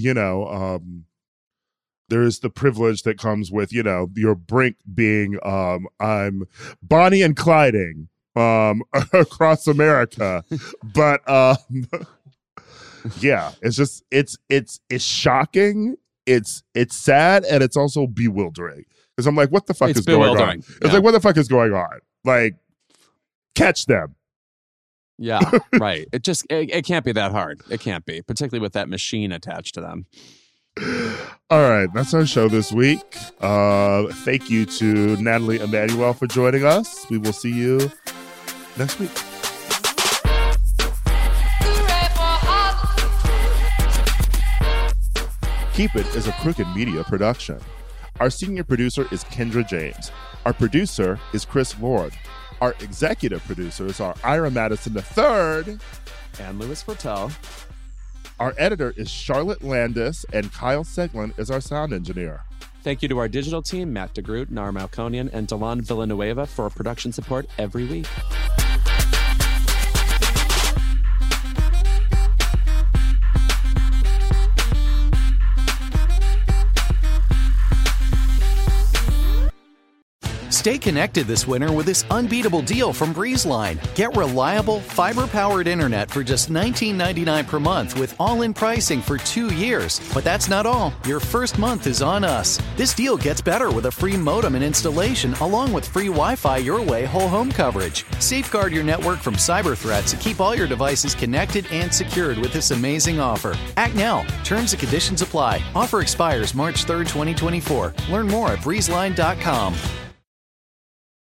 there's the privilege that comes with your brink being I'm Bonnie and Clyding across America, but Yeah, it's just it's shocking. It's sad, and it's also bewildering because I'm like, what the fuck is going on? It's like, what the fuck is going on? Like, catch them. Yeah, right. It can't be that hard. It can't be, particularly with that machine attached to them. All right, that's our show this week. Thank you to Natalie Emmanuel for joining us. We will see you next week. Keep It is a Crooked Media production. Our senior producer is Kendra James. Our producer is Chris Lord. Our executive producers are Ira Madison III and Louis Vertel. Our editor is Charlotte Landis, and Kyle Seglin is our sound engineer. Thank you to our digital team, Matt DeGroot, Nar Malconian, and Delon Villanueva for production support every week. Stay connected this winter with this unbeatable deal from BreezeLine. Get reliable, fiber-powered internet for just $19.99 per month with all-in pricing for 2 years. But that's not all. Your first month is on us. This deal gets better with a free modem and installation, along with free Wi-Fi your way whole home coverage. Safeguard your network from cyber threats and keep all your devices connected and secured with this amazing offer. Act now. Terms and conditions apply. Offer expires March 3rd, 2024. Learn more at breezeline.com.